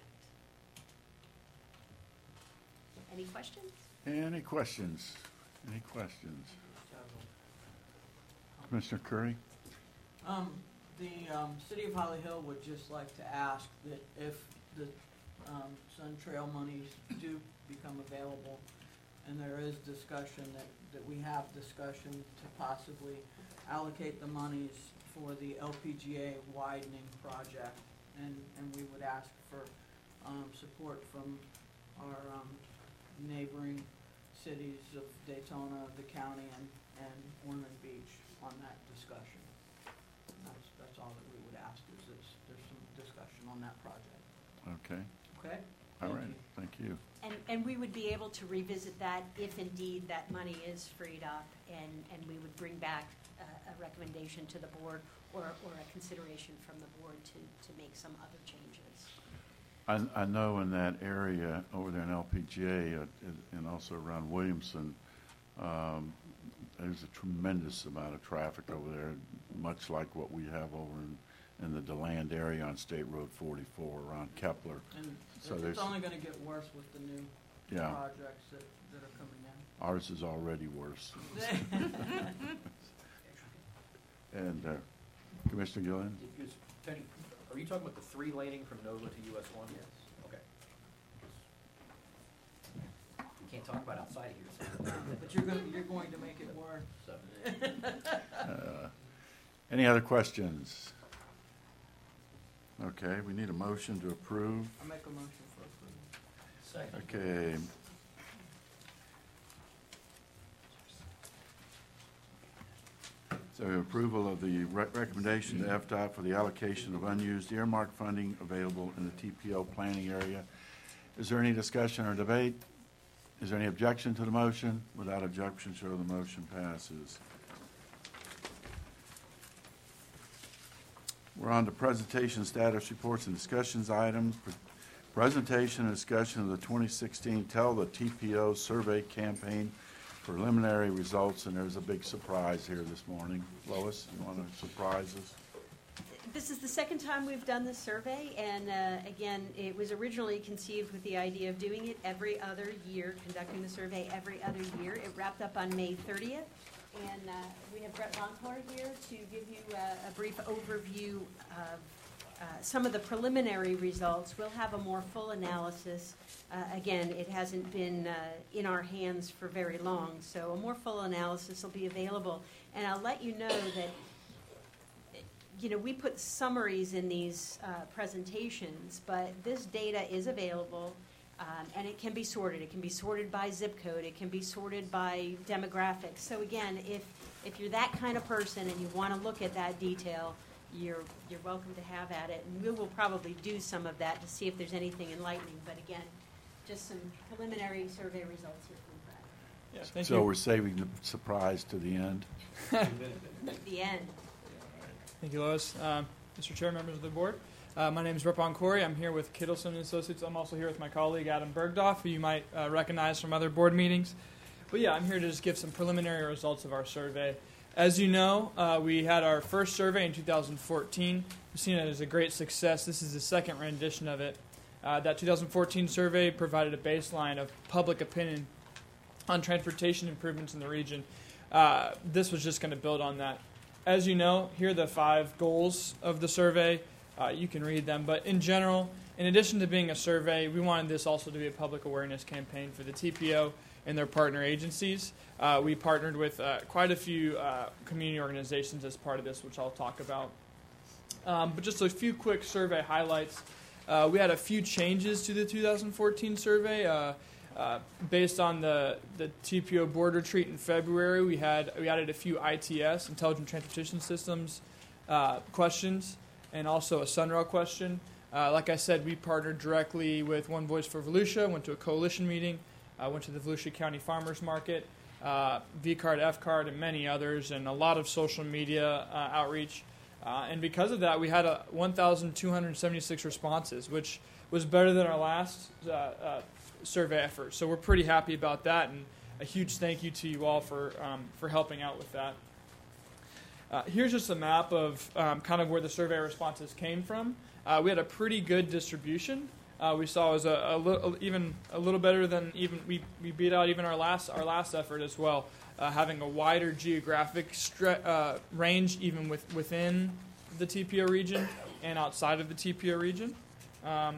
C: Any questions?
A: Any questions? Any questions? Commissioner Curry?
K: Um, the um, City of Holly Hill would just like to ask that if the um, Sun Trail monies do become available, and there is discussion that, that we have discussion to possibly allocate the monies for the L P G A widening project, and, and we would ask for um, support from our um, neighboring cities of Daytona, the county, and, and Ormond Beach on that discussion. And that's, that's all that we would ask, is this, there's some discussion on that project.
A: Okay.
K: Okay?
A: All
K: Thank
A: right.
K: you.
A: Thank you.
C: And, and we would be able to revisit that if indeed that money is freed up, and, and we would bring back a, a recommendation to the board, or, or a consideration from the board to, to make some other changes.
A: I, I know in that area over there in L P G A uh, and also around Williamson, um, there's a tremendous amount of traffic over there, much like what we have over in, in the DeLand area on State Road forty-four around Kepler.
K: And
A: So
K: it's
A: there's-
K: only gonna get worse with the new
A: Yeah.
K: projects that, that are coming in.
A: Ours is already worse. And uh, Commissioner Gillian?
B: Is- Penny, are you talking about the three laning from Nova to U S one? Yes. Okay. We can't talk about outside here, so.
K: But you're gonna, you're going to make it worse.
B: So.
A: Uh, Any other questions? Okay, we need a motion to approve.
K: I make a motion for approval.
B: Second.
A: Okay. So approval of the re- recommendation to F D O T for the allocation of unused earmark funding available in the T P O planning area. Is there any discussion or debate? Is there any objection to the motion? Without objection, show the motion passes. We're on to presentation status reports and discussions items. Pre- Presentation and discussion of the twenty sixteen Tell the T P O Survey Campaign preliminary results, and there's a big surprise here this morning. Lois, you want to surprise us?
C: This is the second time we've done this survey, and uh, again, it was originally conceived with the idea of doing it every other year, conducting the survey every other year. It wrapped up on May thirtieth, and uh, we have Brett Boncourt here to give you uh, a brief overview of uh, some of the preliminary results. We'll have a more full analysis. Uh, again, it hasn't been uh, in our hands for very long, so a more full analysis will be available. And I'll let you know that, you know, we put summaries in these uh, presentations, but this data is available, um, and it can be sorted. It can be sorted by zip code. It can be sorted by demographics. So again, if if you're that kind of person and you want to look at that detail, you're you're welcome to have at it. And we will probably do some of that to see if there's anything enlightening. But again, just some preliminary survey results here from Brad.
F: Yeah, thank
A: So
F: you.
A: we're saving the surprise to the end.
C: At the end.
F: Thank you, Lois. Um, Mister Chair, members of the board. Uh, my name is Brett Boncourt. I'm here with Kittleson and Associates. I'm also here with my colleague Adam Bergdorf, who you might uh, recognize from other board meetings. But yeah, I'm here to just give some preliminary results of our survey. As you know, uh, we had our first survey in two thousand fourteen. We've seen it as a great success. This is the second rendition of it. Uh, that two thousand fourteen survey provided a baseline of public opinion on transportation improvements in the region. Uh, this was just going to build on that. As you know, here are the five goals of the survey. Uh, you can read them. But in general, in addition to being a survey, we wanted this also to be a public awareness campaign for the T P O and their partner agencies. Uh, we partnered with uh, quite a few uh, community organizations as part of this, which I'll talk about. Um, but just a few quick survey highlights. Uh, we had a few changes to the two thousand fourteen survey. Uh, Uh, based on the, the T P O board retreat in February, we had we added a few I T S, Intelligent Transportation Systems, uh, questions, and also a Sunrail question. Uh, like I said, we partnered directly with One Voice for Volusia, went to a coalition meeting, uh, went to the Volusia County Farmers Market, uh, V CARD, F CARD, and many others, and a lot of social media uh, outreach. Uh, and because of that, we had a one thousand two hundred seventy-six responses, which was better than our last uh, uh, survey effort. So we're pretty happy about that, and a huge thank you to you all for um, for helping out with that. Uh, here's just a map of um, kind of where the survey responses came from. Uh, we had a pretty good distribution. Uh, we saw it was a, a little, even a little better than even we, we beat out even our last our last effort as well, uh, having a wider geographic stre- uh, range even with, within the T P O region and outside of the T P O region. Um,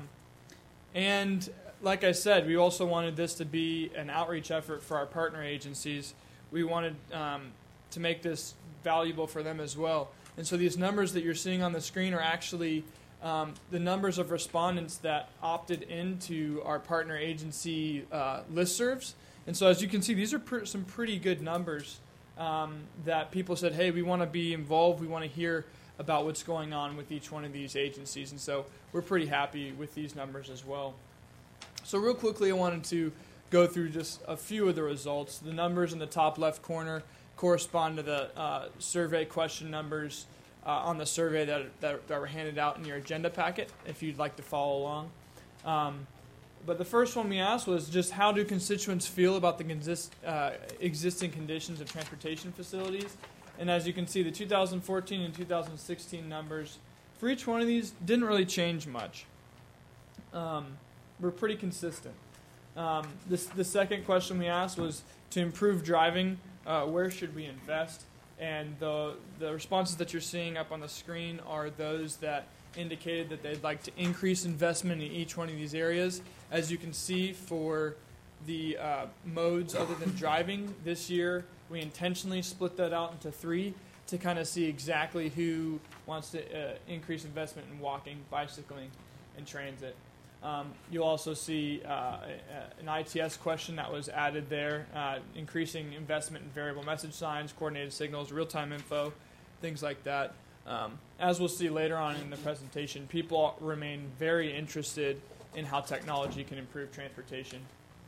F: and like I said, we also wanted this to be an outreach effort for our partner agencies. We wanted um, to make this valuable for them as well. And so these numbers that you're seeing on the screen are actually um, the numbers of respondents that opted into our partner agency uh, listservs. And so as you can see, these are pr- some pretty good numbers um, that people said, hey, we want to be involved. We want to hear about what's going on with each one of these agencies. And so we're pretty happy with these numbers as well. So real quickly, I wanted to go through just a few of the results. The numbers in the top left corner correspond to the uh, survey question numbers uh, on the survey that, that, that were handed out in your agenda packet, if you'd like to follow along. Um, but the first one we asked was just how do constituents feel about the consist, uh, existing conditions of transportation facilities? And as you can see, the two thousand fourteen and two thousand sixteen numbers for each one of these didn't really change much. Um, we're pretty consistent. Um, this, the second question we asked was to improve driving, uh, where should we invest? And the the responses that you're seeing up on the screen are those that indicated that they'd like to increase investment in each one of these areas. As you can see, for the uh, modes other than driving this year, we intentionally split that out into three to kind of see exactly who wants to uh, increase investment in walking, bicycling, and transit. Um, you'll also see uh, a, an I T S question that was added there, uh, increasing investment in variable message signs, coordinated signals, real-time info, things like that. Um, as we'll see later on in the presentation, people remain very interested in how technology can improve transportation.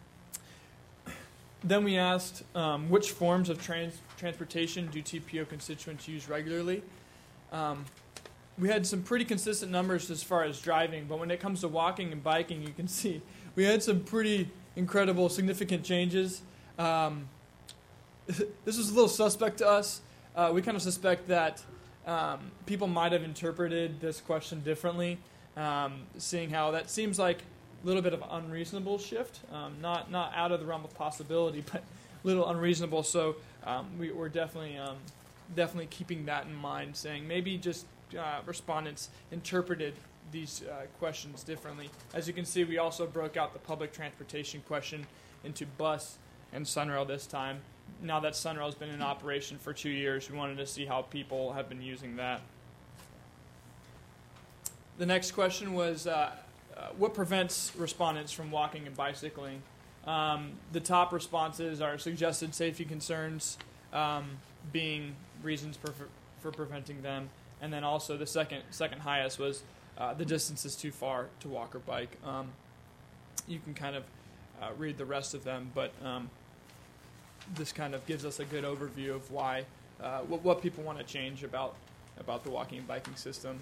F: Then we asked um, which forms of trans- transportation do T P O constituents use regularly. Um, we had some pretty consistent numbers as far as driving, but when it comes to walking and biking, you can see we had some pretty incredible, significant changes. Um, this was a little suspect to us. Uh, we kind of suspect that um, people might have interpreted this question differently, um, seeing how that seems like a little bit of an unreasonable shift, um, not not out of the realm of possibility, but a little unreasonable. So um, we, we're definitely um, definitely keeping that in mind, saying maybe just uh, respondents interpreted these uh, questions differently. As you can see, we also broke out the public transportation question into bus and Sunrail this time. Now that Sunrail has been in operation for two years, we wanted to see how people have been using that. The next question was, uh, uh, what prevents respondents from walking and bicycling? Um, the top responses are suggested safety concerns um, being reasons for, for preventing them. And then also the second second highest was uh, the distance is too far to walk or bike. Um, you can kind of uh, read the rest of them, but um, this kind of gives us a good overview of why, uh, what, what people want to change about, about the walking and biking system.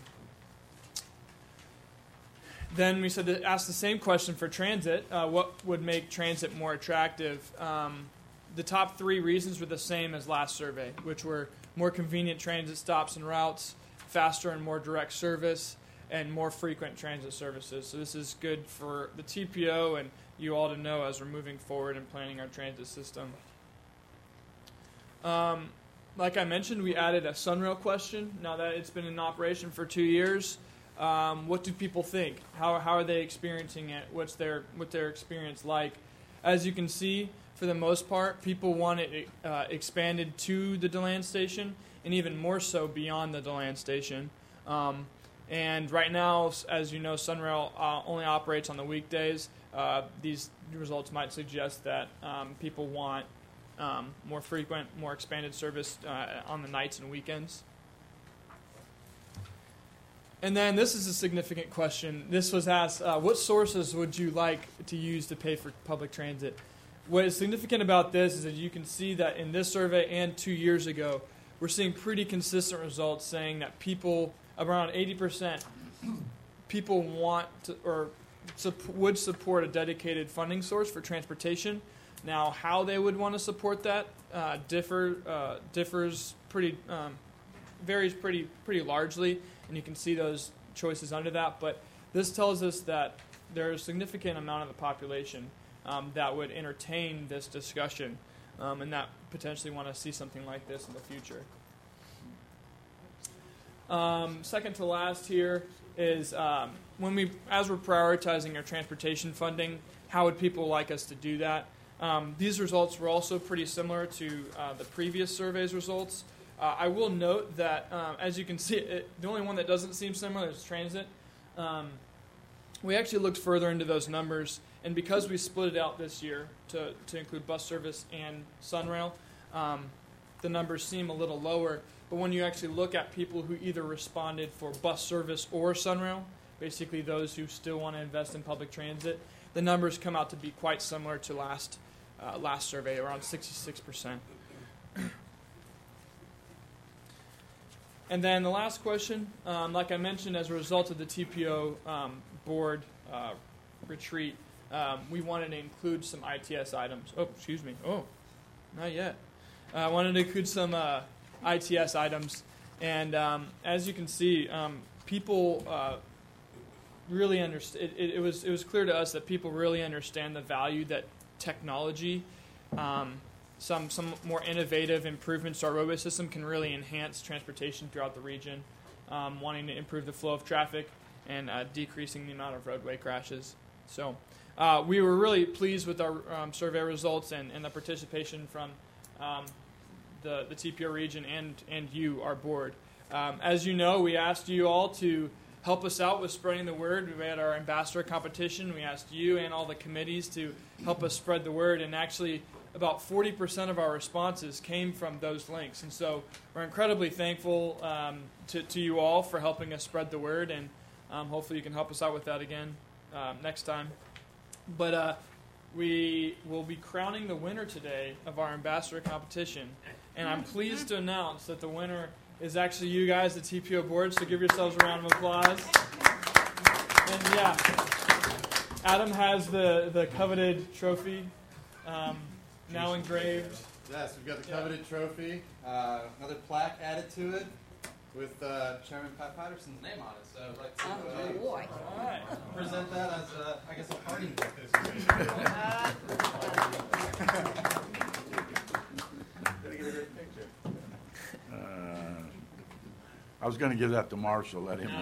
F: Then we said to ask the same question for transit. Uh, what would make transit more attractive? Um, the top three reasons were the same as last survey, which were more convenient transit stops and routes, faster and more direct service, and more frequent transit services. So this is good for the T P O and you all to know as we're moving forward and planning our transit system. Um, like I mentioned, we added a Sunrail question. Now that it's been in operation for two years, um, what do people think? How how are they experiencing it? What's their what their experience like? As you can see, for the most part, people want it uh, expanded to the DeLand station, and even more so beyond the DeLand station. Um, and right now, as you know, Sunrail uh, only operates on the weekdays. Uh, these results might suggest that um, people want um, more frequent, more expanded service uh, on the nights and weekends. And then this is a significant question. This was asked, uh, what sources would you like to use to pay for public transit? What is significant about this is that you can see that in this survey and two years ago, we're seeing pretty consistent results saying that people, around eighty percent, people want to, or sup- would support a dedicated funding source for transportation. Now, how they would want to support that uh, differ uh, differs pretty um, varies pretty pretty largely, and you can see those choices under that. But this tells us that there is a significant amount of the population um, that would entertain this discussion, um, and that potentially want to see something like this in the future. Um, second to last here is um, when we, as we're prioritizing our transportation funding, how would people like us to do that? Um, these results were also pretty similar to uh, the previous survey's results. Uh, I will note that, um, as you can see, it, the only one that doesn't seem similar is transit. Um, we actually looked further into those numbers, and because we split it out this year to, to include bus service and Sunrail, um, the numbers seem a little lower. But when you actually look at people who either responded for bus service or Sunrail, basically those who still want to invest in public transit, the numbers come out to be quite similar to last uh, last survey, around sixty-six percent. And then the last question, um, like I mentioned, as a result of the T P O um, board uh, retreat, um, we wanted to include some I T S items. Oh, excuse me. Oh, not yet. Uh, I wanted to include some uh, I T S items. And um, as you can see, um, people uh, really understand. It, it, it was it was clear to us that people really understand the value that technology, um, some some more innovative improvements to our roadway system can really enhance transportation throughout the region, um, wanting to improve the flow of traffic and uh, decreasing the amount of roadway crashes. So uh, we were really pleased with our um, survey results and, and the participation from um, the, the T P O region and, and you, our board. Um, as you know, we asked you all to help us out with spreading the word. We had our ambassador competition. We asked you and all the committees to help us spread the word, and actually about forty percent of our responses came from those links. And so we're incredibly thankful um, to, to you all for helping us spread the word, and um, hopefully you can help us out with that again uh, next time. But uh, we will be crowning the winner today of our ambassador competition, and I'm pleased to announce that the winner is actually you guys, the T P O board, so give yourselves a round of applause. And yeah, Adam has the, the coveted trophy um, now engraved.
L: Yes, we've got the coveted trophy, uh, another plaque added to it. with uh, Chairman Pat Patterson's name on it. So I'd like to
D: Oh,
L: uh,
D: boy.
L: all right. present that as, a, I guess, a party gift.
A: Uh, I was going to give that to Marshall. Let him.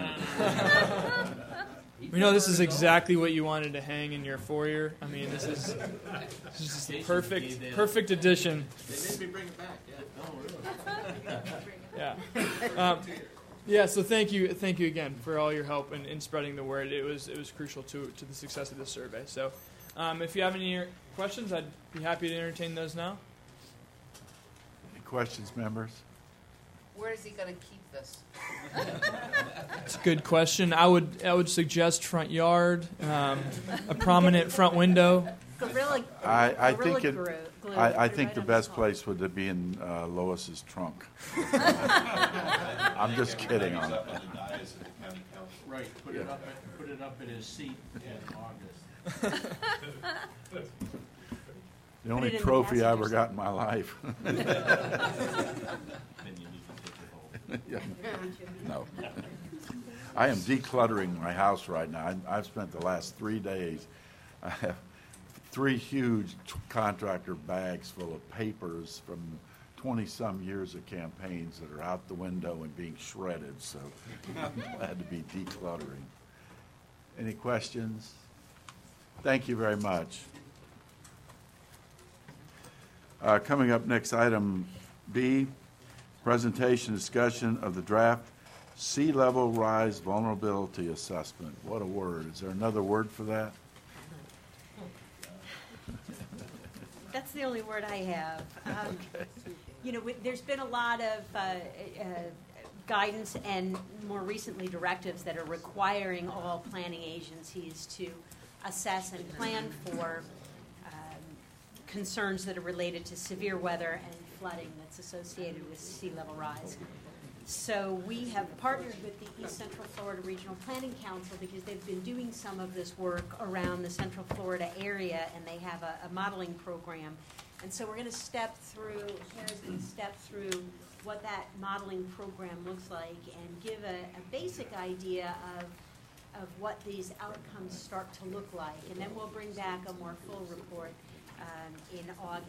F: We know this is exactly what you wanted to hang in your foyer. I mean, this is, this is just the perfect, perfect addition.
L: They made me bring it back. Yeah.
F: Yeah. Um, yeah. So thank you, thank you again for all your help in, in spreading the word. It was it was crucial to to the success of this survey. So, um, if you have any questions, I'd be happy to entertain those now.
A: Any questions, members?
D: Where is he going to keep this?
F: It's a good question. I would I would suggest front yard, um, a prominent front window.
C: Gorilla,
A: I, I
C: gorilla
A: think it.
C: glue, glue.
A: I, I
C: You're
A: think
C: right
A: the
C: on
A: best
C: spot.
A: place would be in uh, Lois's trunk. I'm just kidding on it.
M: Right, put it up, at- put it up at his seat in August.
A: The only
C: it in the
A: trophy I ever
C: passenger
A: got in my life.
M: Then you need to take it home.
A: Yeah. No. I am decluttering my house right now. I, I've spent the last three days. I have three huge t- contractor bags full of papers from twenty-some years of campaigns that are out the window and being shredded, so I'm glad to be decluttering. Any questions? Thank you very much. Uh, coming up next, item B, presentation discussion of the draft sea level rise vulnerability assessment. What a word. Is there another word for that?
C: That's the only word I have. Um,
A: Okay.
C: You know, we- there's been a lot of uh, uh, guidance and more recently directives that are requiring all planning agencies to assess and plan for um, concerns that are related to severe weather and flooding that's associated with sea level rise. So we have partnered with the East Central Florida Regional Planning Council because they've been doing some of this work around the Central Florida area, and they have a, a modeling program. And so we're going to step through, Sarah's going to step through what that modeling program looks like and give a, a basic idea of, of what these outcomes start to look like. And then we'll bring back a more full report um, in August.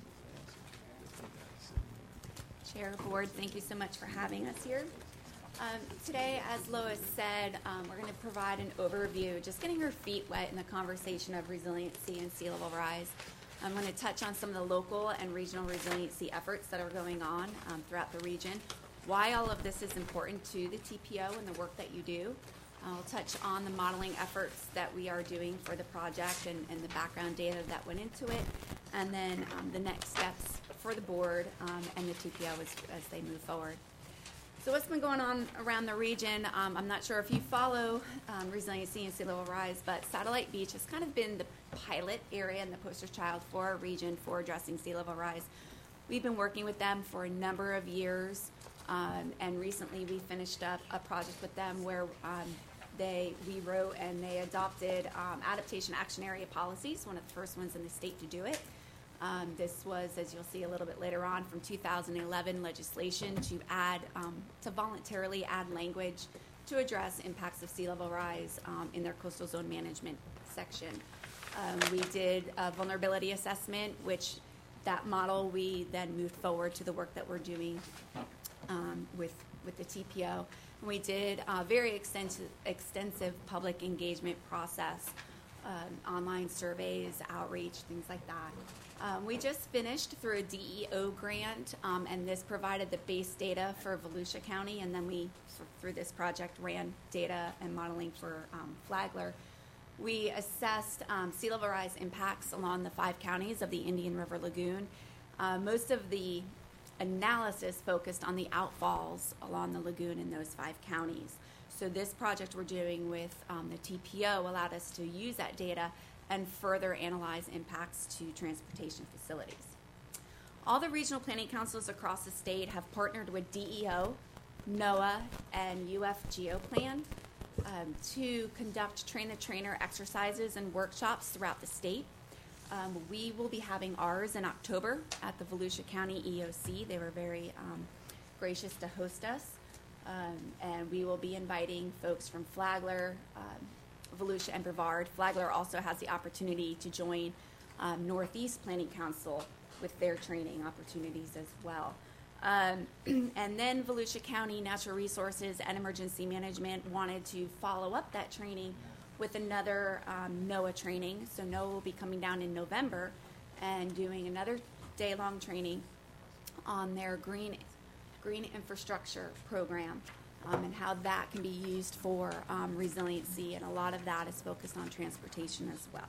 N: Chair, Board, thank you so much for having us here. Um, today, as Lois said, um, we're going to provide an overview, just getting her feet wet in the conversation of resiliency and sea level rise. I'm going to touch on some of the local and regional resiliency efforts that are going on um, throughout the region, why all of this is important to the T P O and the work that you do. I'll touch on the modeling efforts that we are doing for the project and, and the background data that went into it, and then um, the next steps for the board um, and the T P O as, as they move forward. So what's been going on around the region? Um, I'm not sure if you follow um, resiliency and sea level rise, but Satellite Beach has kind of been the pilot area and the poster child for our region for addressing sea level rise. We've been working with them for a number of years, um, and recently we finished up a project with them where um, they we wrote and they adopted um, adaptation action area policies, one of the first ones in the state to do it. Um, this was, as you'll see a little bit later on, from two thousand eleven legislation to add, um, to voluntarily add language to address impacts of sea level rise um, in their coastal zone management section. Um, we did a vulnerability assessment, which that model we then moved forward to the work that we're doing um, with, with the T P O. And we did a very extensive, extensive public engagement process, um, online surveys, outreach, things like that. Um, we just finished through a D E O grant, um, and this provided the base data for Volusia County, and then we, through this project, ran data and modeling for um, Flagler. We assessed um, sea level rise impacts along the five counties of the Indian River Lagoon. Uh, most of the analysis focused on the outfalls along the lagoon in those five counties. So this project we're doing with um, the T P O allowed us to use that data and further analyze impacts to transportation facilities. All the regional planning councils across the state have partnered with D E O, NOAA, and U F GeoPlan um, to conduct train-the-trainer exercises and workshops throughout the state. Um, we will be having ours in October at the Volusia County E O C. They were very um, gracious to host us. Um, and we will be inviting folks from Flagler, um, Volusia, and Brevard. Flagler also has the opportunity to join um, Northeast Planning Council with their training opportunities as well. Um, and then Volusia County Natural Resources and Emergency Management wanted to follow up that training with another um, NOAA training. So NOAA will be coming down in November and doing another day-long training on their green green infrastructure program um, and how that can be used for um, resiliency, and a lot of that is focused on transportation as well.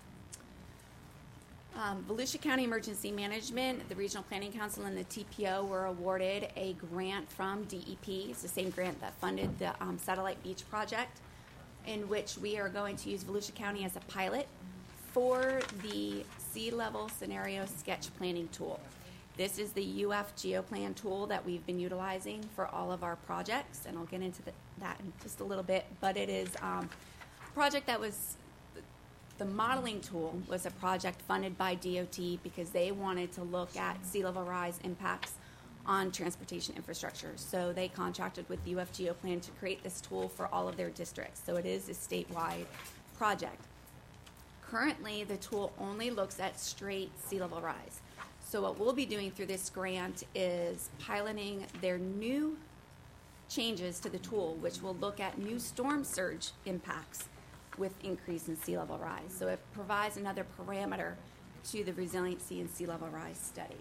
N: Um, Volusia County Emergency Management, the Regional Planning Council, and the T P O were awarded a grant from D E P. It's the same grant that funded the um, Satellite Beach project, in which we are going to use Volusia County as a pilot for the sea level scenario sketch planning tool. This is the U F GeoPlan tool that we've been utilizing for all of our projects, and I'll get into the, that in just a little bit, but it is um, a project that was, the modeling tool was a project funded by D O T because they wanted to look at sea level rise impacts on transportation infrastructure. So they contracted with U F GeoPlan to create this tool for all of their districts. So it is a statewide project. Currently, the tool only looks at straight sea level rise. So what we'll be doing through this grant is piloting their new changes to the tool, which will look at new storm surge impacts with increase in sea level rise. So it provides another parameter to the resiliency and sea level rise study.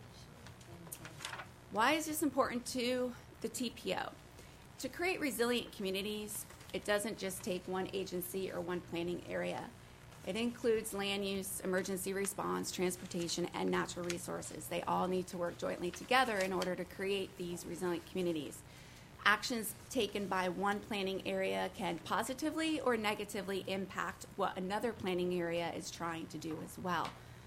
N: Why is this important to the T P O? To create resilient communities, it doesn't just take one agency or one planning area. It includes land use, emergency response, transportation, and natural resources. They all need to work jointly together in order to create these resilient communities. Actions taken by one planning area can positively or negatively impact what another planning area is trying to do as well.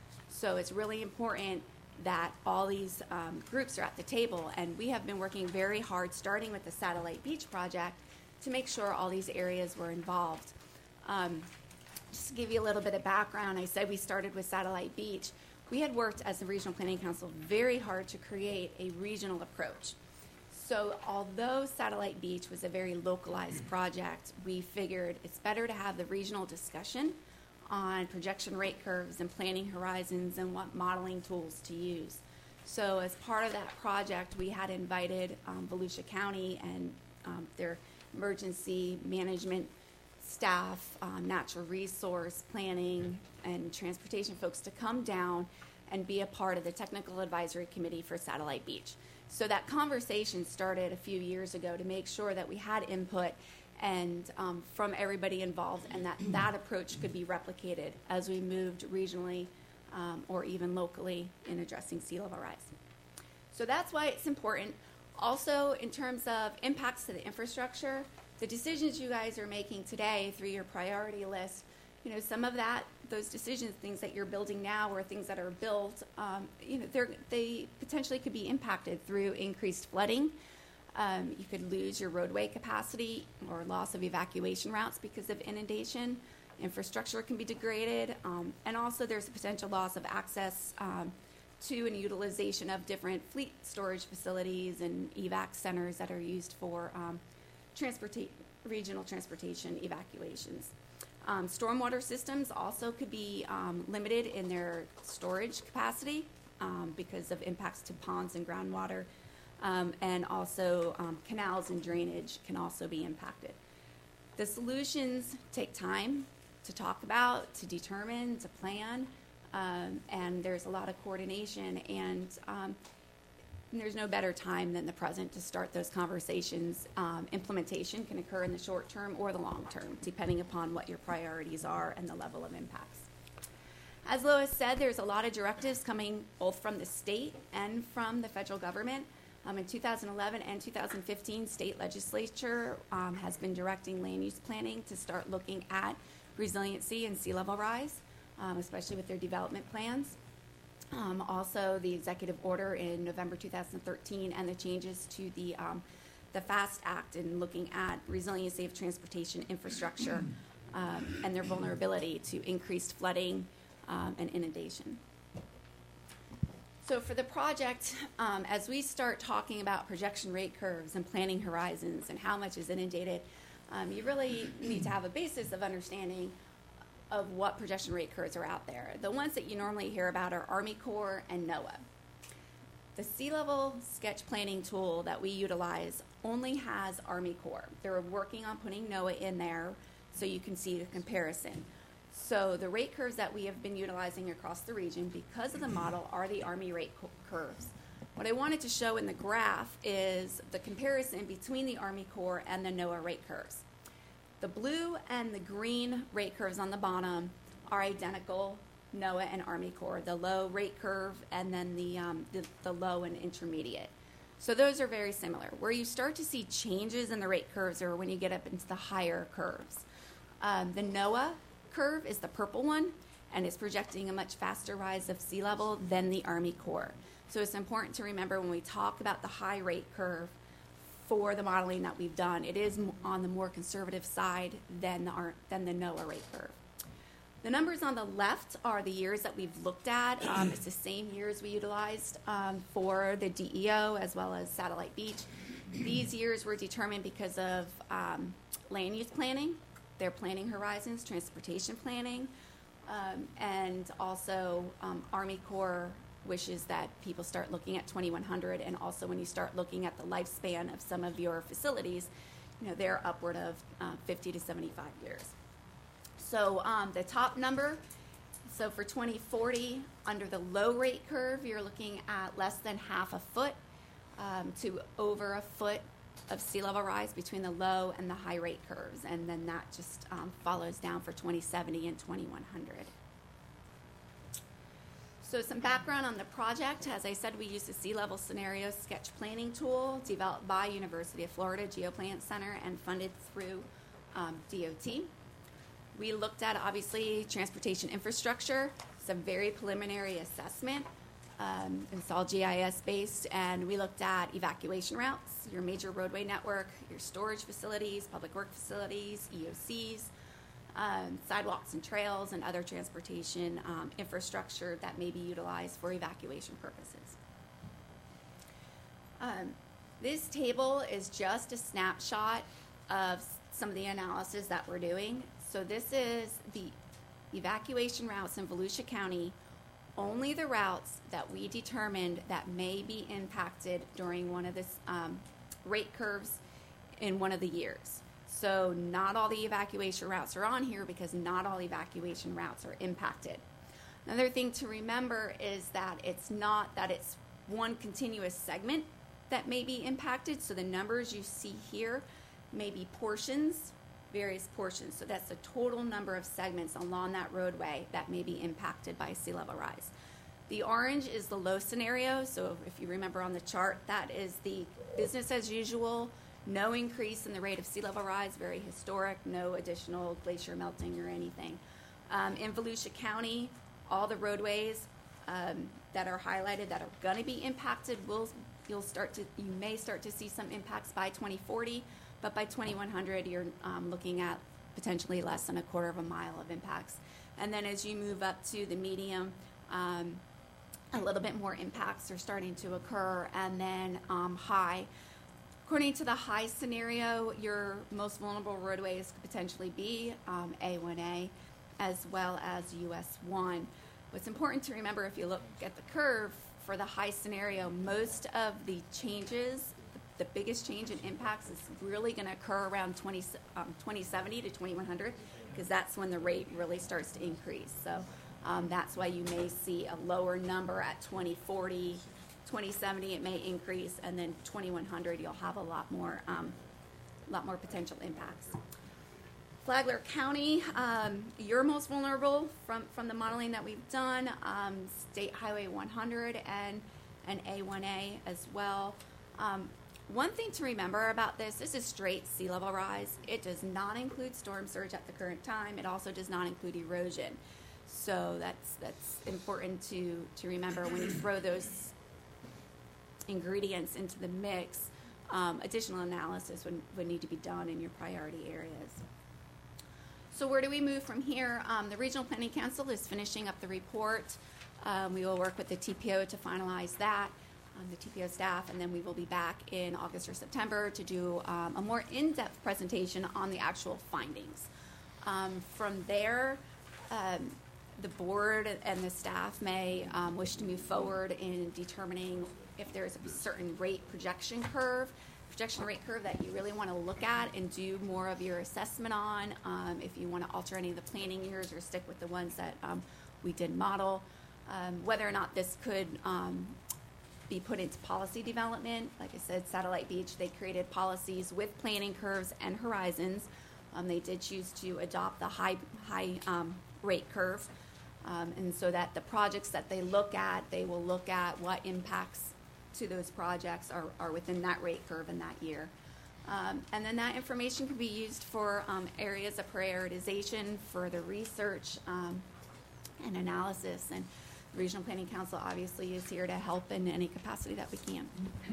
N: So it's really important that all these um, groups are at the table, and we have been working very hard, starting with the Satellite Beach project, to make sure all these areas were involved. Um, just to give you a little bit of background, I said we started with Satellite Beach. We had worked as the Regional Planning Council very hard to create a regional approach. So although Satellite Beach was a very localized project, we figured it's better to have the regional discussion on projection rate curves and planning horizons and what modeling tools to use. So as part of that project, we had invited um, Volusia County and um, their emergency management staff, um, natural resource planning, and transportation folks to come down and be a part of the technical advisory committee for Satellite Beach. So that conversation started a few years ago to make sure that we had input and um, from everybody involved, and that that approach could be replicated as we moved regionally um, or even locally in addressing sea level rise. So that's why it's important. Also, in terms of impacts to the infrastructure, the decisions you guys are making today through your priority list, you know, some of that, those decisions, things that you're building now or things that are built, um, you know, they're, they potentially could be impacted through increased flooding. Um, you could lose your roadway capacity or loss of evacuation routes because of inundation. Infrastructure can be degraded. Um, and also there's a potential loss of access um, to and utilization of different fleet storage facilities and evac centers that are used for um, transporta- regional transportation evacuations. Um, stormwater systems also could be um, limited in their storage capacity um, because of impacts to ponds and groundwater. Um, and also um, canals and drainage can also be impacted. The solutions take time to talk about, to determine, to plan, um, and there's a lot of coordination, and, um, and there's no better time than the present to start those conversations. Um, implementation can occur in the short term or the long term, depending upon what your priorities are and the level of impacts. As Lois said, there's a lot of directives coming both from the state and from the federal government. Um, in two thousand eleven and two thousand fifteen, state legislature um, has been directing land use planning to start looking at resiliency and sea level rise, um, especially with their development plans. Um, also, the executive order in November two thousand thirteen and the changes to the um, the FAST Act in looking at resiliency of transportation infrastructure um, and their vulnerability to increased flooding um, and inundation. So for the project, um, as we start talking about projection rate curves and planning horizons and how much is inundated, um, you really need to have a basis of understanding of what projection rate curves are out there. The ones that you normally hear about are Army Corps and NOAA. The sea level sketch planning tool that we utilize only has Army Corps. They're working on putting NOAA in there so you can see the comparison. So the rate curves that we have been utilizing across the region because of the model are the Army rate co- curves. What I wanted to show in the graph is the comparison between the Army Corps and the NOAA rate curves. The blue and the green rate curves on the bottom are identical, NOAA and Army Corps, the low rate curve and then the, um, the, the low and intermediate. So those are very similar. Where you start to see changes in the rate curves are when you get up into the higher curves. Um, the NOAA curve is the purple one, and it's projecting a much faster rise of sea level than the Army Corps. So it's important to remember when we talk about the high rate curve for the modeling that we've done, it is on the more conservative side than the, than the NOAA rate curve. The numbers on the left are the years that we've looked at. Um, it's the same years we utilized um, for the D E O as well as Satellite Beach. These years were determined because of um, land use planning, their planning horizons, transportation planning, um, and also um, Army Corps wishes that people start looking at twenty-one hundred, and also when you start looking at the lifespan of some of your facilities, you know, they're upward of uh, fifty to seventy-five years. So um, the top number, so for twenty forty, under the low rate curve, you're looking at less than half a foot um, to over a foot of sea level rise between the low and the high rate curves, and then that just um, follows down for twenty seventy and twenty-one hundred. So some background on the project. As I said, we use the sea level scenario sketch planning tool developed by University of Florida Geoplant Center and funded through um, D O T. We looked at, obviously, transportation infrastructure. It's a very preliminary assessment. Um, it's all G I S based, and we looked at evacuation routes, your major roadway network, your storage facilities, public work facilities, E O Cs, um, sidewalks and trails, and other transportation um, infrastructure that may be utilized for evacuation purposes. Um, this table is just a snapshot of some of the analysis that we're doing. So this is the evacuation routes in Volusia County, only the routes that we determined that may be impacted during one of the um, rate curves in one of the years. So not all the evacuation routes are on here because not all evacuation routes are impacted. Another thing to remember is that it's not that it's one continuous segment that may be impacted. So the numbers you see here may be portions, various portions. So that's the total number of segments along that roadway that may be impacted by sea level rise. The orange is the low scenario. So if you remember on the chart, that is the business as usual, no increase in the rate of sea level rise, very historic, no additional glacier melting or anything. Um, in Volusia County, all the roadways um, that are highlighted that are going to be impacted, will you'll start to you may start to see some impacts by twenty forty. But by twenty-one hundred, you're um, looking at potentially less than a quarter of a mile of impacts. And then as you move up to the medium, um, a little bit more impacts are starting to occur. And then um, high. According to the high scenario, your most vulnerable roadways could potentially be um, A one A as well as U S one. What's important to remember, if you look at the curve for the high scenario, most of the changes, the biggest change in impacts is really going to occur around twenty, um, twenty seventy to twenty-one hundred, because that's when the rate really starts to increase. So um, that's why you may see a lower number at twenty forty, twenty seventy it may increase, and then twenty-one hundred you'll have a lot more, um, lot more potential impacts. Flagler County, um, you're most vulnerable from, from the modeling that we've done. Um, State Highway one hundred and, and A one A as well. Um, One thing to remember about this, this is straight sea level rise. It does not include storm surge at the current time. It also does not include erosion. So that's that's important to, to remember when you throw those ingredients into the mix. Um, additional analysis would, would need to be done in your priority areas. So where do we move from here? Um, the Regional Planning Council is finishing up the report Um, we will work with the T P O to finalize that, um, the T P O staff, and then we will be back in August or September to do um, a more in-depth presentation on the actual findings. Um, from there, um, the board and the staff may um, wish to move forward in determining if there is a certain rate projection curve, projection rate curve that you really want to look at and do more of your assessment on. Um, if you want to alter any of the planning years or stick with the ones that um, we did model. Um, whether or not this could um, be put into policy development. Like I said, Satellite Beach, they created policies with planning curves and horizons. Um, they did choose to adopt the high, high um, rate curve. Um, and so that the projects that they look at, they will look at what impacts to those projects are, are within that rate curve in that year. Um, and then that information can be used for um, areas of prioritization, further research, um, and analysis. And the Regional Planning Council obviously is here to help in any capacity that we can.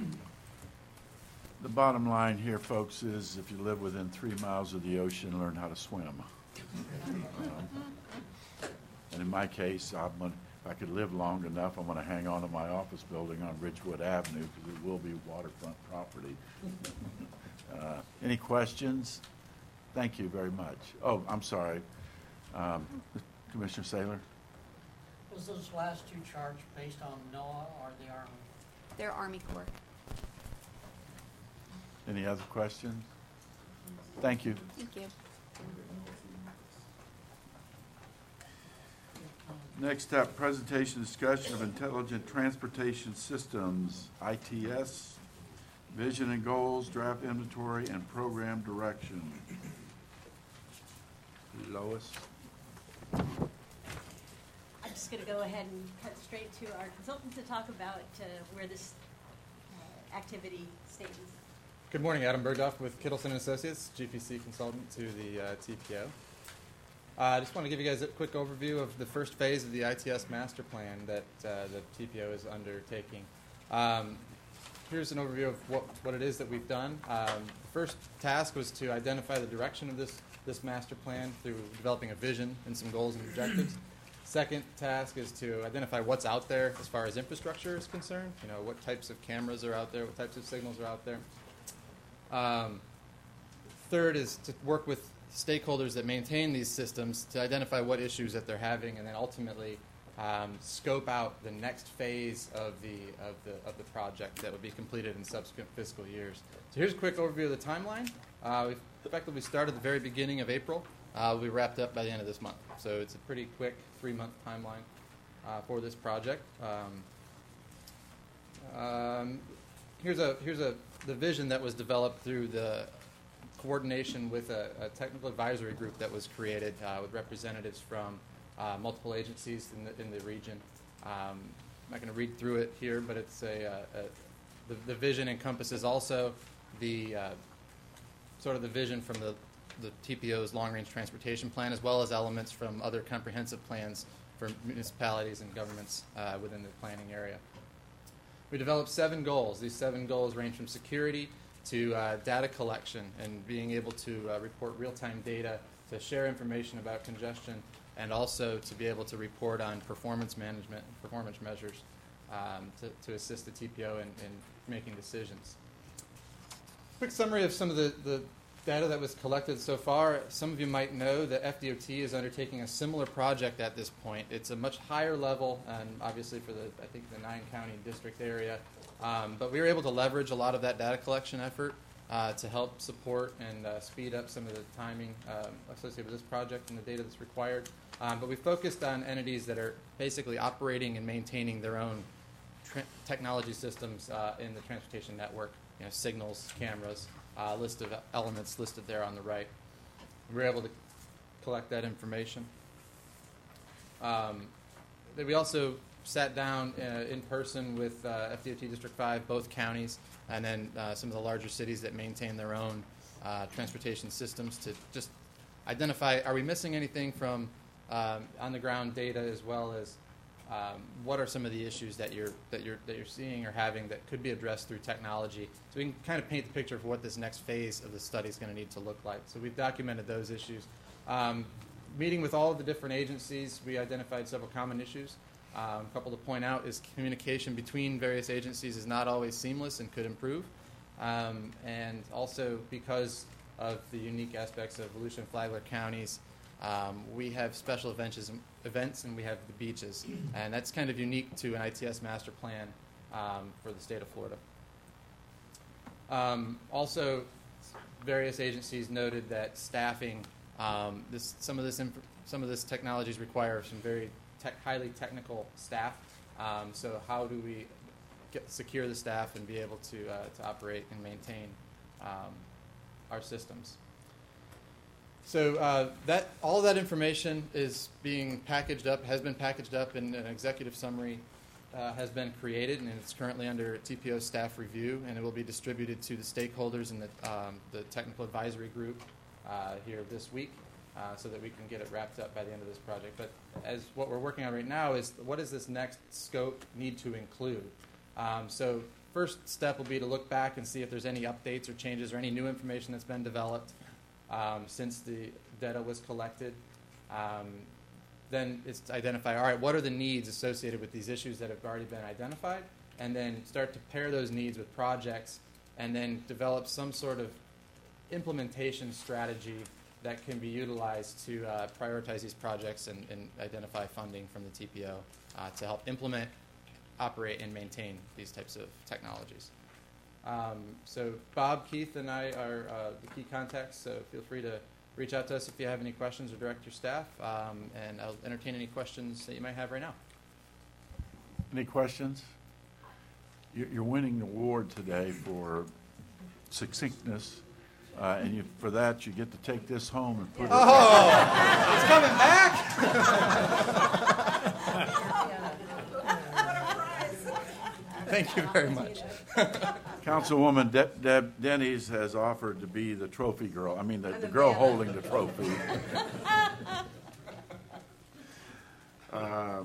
A: The bottom line here, folks, is if you live within three miles of the ocean, learn how to swim. Um, and in my case, I'm gonna, if I could live long enough, I'm going to hang on to my office building on Ridgewood Avenue because it will be waterfront property. uh, any questions? Thank you very much. Oh, I'm sorry. Um, Commissioner Saylor?
K: Was those last two charged based on NOAA or the Army?
N: They're Army Corps.
A: Any other questions? Thank you.
N: Thank you.
A: Next up, presentation discussion of Intelligent Transportation Systems, I T S, vision and goals, draft inventory, and program direction. Lois?
C: I'm just going to go ahead and cut straight to our consultant to talk about uh, where this uh, activity stands.
O: Good morning, Adam Bergdorf with Kittleson and Associates, G P C consultant to the uh, T P O. Uh, I just want to give you guys a quick overview of the first phase of the I T S master plan that uh, the T P O is undertaking. Um, here's an overview of what, what it is that we've done. Um, the first task was to identify the direction of this, this master plan through developing a vision and some goals and objectives. Second task is to identify what's out there as far as infrastructure is concerned. You know, what types of cameras are out there, what types of signals are out there. Um, third is to work with stakeholders that maintain these systems to identify what issues that they're having, and then ultimately um, scope out the next phase of the of the of the project that would be completed in subsequent fiscal years. So here's a quick overview of the timeline. Uh, we've effectively started at the very beginning of April. Uh, we wrapped up by the end of this month. So it's a pretty quick three-month timeline uh, for this project. Um, um, here's a here's a the vision that was developed through the coordination with a, a technical advisory group that was created uh, with representatives from uh, multiple agencies in the, in the region. Um, I'm not going to read through it here, but it's a, a, a the, the vision encompasses also the uh, sort of the vision from the, the T P O's long-range transportation plan, as well as elements from other comprehensive plans for municipalities and governments uh, within the planning area. We developed seven goals. These seven goals range from security to uh, data collection and being able to uh, report real-time data, to share information about congestion, and also to be able to report on performance management, performance measures um, to, to assist the T P O in, in making decisions. Quick summary of some of the, the data that was collected so far. Some of you might know that F D O T is undertaking a similar project at this point. It's a much higher level, and obviously for the, I think, the nine-county district area. Um, but we were able to leverage a lot of that data collection effort uh, to help support and uh, speed up some of the timing um, associated with this project and the data that's required. Um, but we focused on entities that are basically operating and maintaining their own tra- technology systems uh, in the transportation network, you know, signals, cameras, uh, list of elements listed there on the right. We were able to collect that information. Um, we also sat down uh, in person with uh, F D O T District five, both counties, and then uh, some of the larger cities that maintain their own uh, transportation systems to just identify, are we missing anything from um, on-the-ground data, as well as um, what are some of the issues that you're, that, you're, that you're seeing or having that could be addressed through technology. So we can kind of paint the picture for what this next phase of the study is going to need to look like. So we've documented those issues. Um, meeting with all of the different agencies, we identified several common issues. Um, a couple to point out is communication between various agencies is not always seamless and could improve. Um, and also because of the unique aspects of Volusia and Flagler counties, um, we have special events, events and we have the beaches. And that's kind of unique to an I T S master plan um, for the state of Florida. Um, also, various agencies noted that staffing, um, this, some of this inf- some of this technologies require some very tech, highly technical staff. Um, so how do we get, secure the staff and be able to uh, to operate and maintain um, our systems? So uh, that all that information is being packaged up, has been packaged up in an executive summary, uh, has been created, and it's currently under T P O staff review, and it will be distributed to the stakeholders in the um, the technical advisory group uh, here this week, uh, so that we can get it wrapped up by the end of this project. But as what we're working on right now is what does this next scope need to include? Um, so first step will be to look back and see if there's any updates or changes or any new information that's been developed Um, since the data was collected. Um, then it's to identify, all right, what are the needs associated with these issues that have already been identified, and then start to pair those needs with projects, and then develop some sort of implementation strategy that can be utilized to uh, prioritize these projects and, and identify funding from the T P O uh, to help implement, operate, and maintain these types of technologies. Um, so Bob, Keith, and I are uh, the key contacts, so feel free to reach out to us if you have any questions or direct your staff, um, and I'll entertain any questions that you might have right now.
A: Any questions? You- You're winning the award today for succinctness, uh, and you, for that, you get to take this home and put it...
O: Oh! It's coming back? Thank you very much.
A: Councilwoman De- Deb Denny's has offered to be the trophy girl. I mean, the, the girl holding the trophy. um,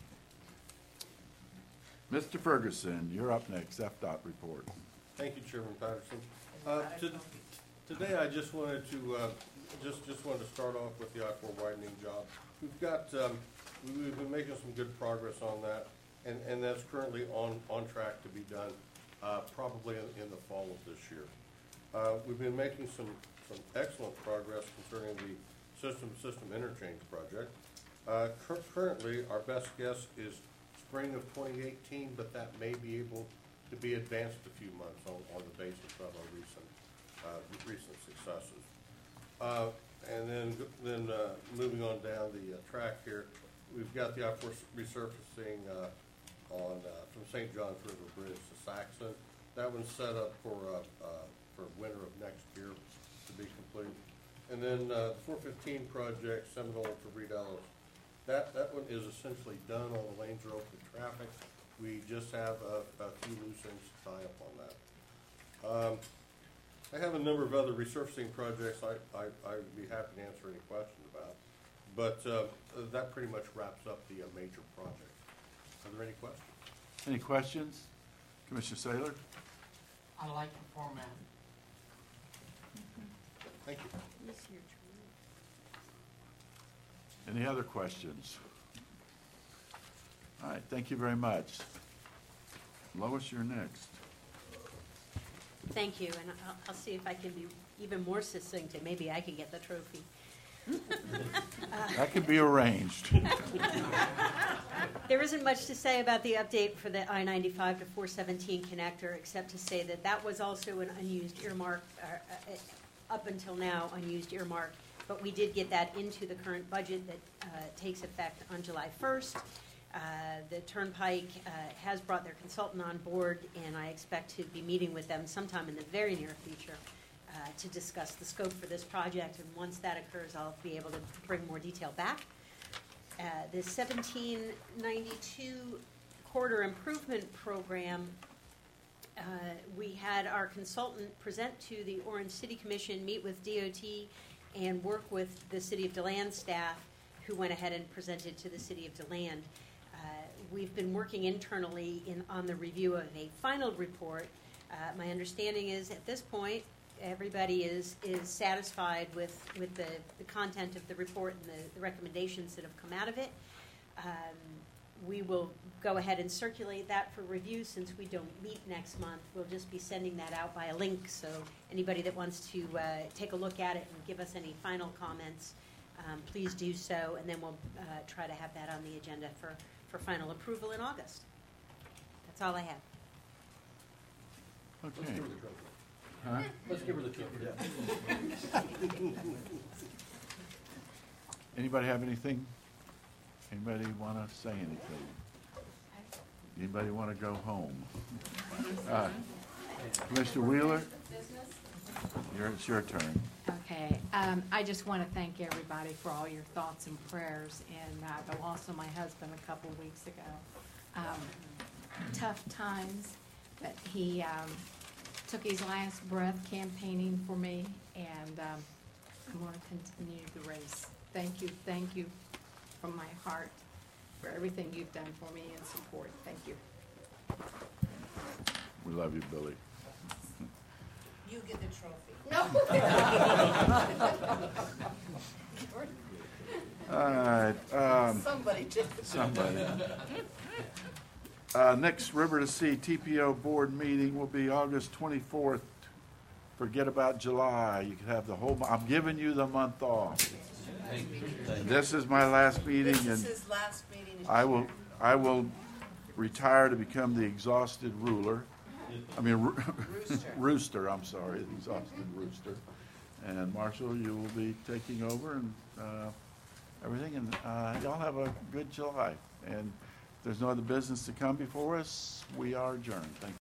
A: Mister Ferguson, you're up next. F DOT report.
P: Thank you, Chairman Patterson. Uh, to, today, I just wanted to uh, just just wanted to start off with the I four widening job. We've got um, we, we've been making some good progress on that, and, and that's currently on on track to be done. Uh, probably in, in the fall of this year. Uh, we've been making some, some excellent progress concerning the system-system interchange project. Uh, cur- currently, our best guess is spring of twenty eighteen, but that may be able to be advanced a few months on, on the basis of our recent uh, recent successes. Uh, and then then uh, moving on down the uh, track here, we've got the I four resurfacing uh, on uh, from Saint John's River Bridge to Saxon. That one's set up for uh, uh, for winter of next year to be complete. And then uh, the four fifteen project, Seminole to Reed Ellis, that that one is essentially done. All the lanes are open to traffic. We just have a, a few loose ends to tie up on that. Um, I have a number of other resurfacing projects I, I, I would be happy to answer any questions about. But uh, that pretty much wraps up the uh, major projects. Are there any questions?
A: Any questions? Commissioner Saylor?
L: I like the format.
P: Thank you.
A: Any other questions? All right, thank you very much. Lois, you're next.
C: Thank you, and I'll, I'll see if I can be even more succinct, and maybe I can get the trophy.
A: That could be arranged.
C: There isn't much to say about the update for the I ninety-five to four seventeen connector, except to say that that was also an unused earmark, uh, uh, up until now, unused earmark. But we did get that into the current budget that uh, takes effect on July first. Uh, the Turnpike uh, has brought their consultant on board, and I expect to be meeting with them sometime in the very near future uh, to discuss the scope for this project. And once that occurs, I'll be able to bring more detail back. Uh, the seventeen ninety-two Corridor Improvement Program, uh, we had our consultant present to the Orange City Commission, meet with D O T, and work with the City of DeLand staff, who went ahead and presented to the City of DeLand. Uh, we've been working internally in, on the review of a final report. Uh, my understanding is at this point, everybody is, is satisfied with, with the, the content of the report and the, the recommendations that have come out of it. Um, we will go ahead and circulate that for review since we don't meet next month. We'll just be sending that out by a link, so anybody that wants to uh, take a look at it and give us any final comments, um, please do so, and then we'll uh, try to have that on the agenda for, for final approval in August. That's all I have.
A: Okay. Huh?
B: Let's give her the trophy.
A: Anybody have anything? Anybody want to say anything? Anybody want to go home? Uh, Mister Wheeler, your, it's your turn.
Q: Okay, um, I just want to thank everybody for all your thoughts and prayers, and uh, the loss of my husband a couple of weeks ago. Um, tough times, but he um, took his last breath campaigning for me, and um, I'm going to continue the race. Thank you, thank you from my heart for everything you've done for me and support. Thank you.
A: We love you, Billy.
D: You get the trophy.
A: All right. Um,
D: Somebody did.
A: Somebody. Uh, next River to Sea T P O board meeting will be August twenty-fourth. Forget about July. You can have the whole, mo- I'm giving you the month off. This is my last meeting,
D: This
A: and
D: is his last meeting. as
A: I will,
D: chair.
A: I will retire to become the exhausted ruler. I mean, roo-
D: Rooster.
A: rooster, I'm sorry, the exhausted rooster. And Marshall, you will be taking over and, uh, everything, and, uh, y'all have a good July. And if there's no other business to come before us, we are adjourned. Thank you.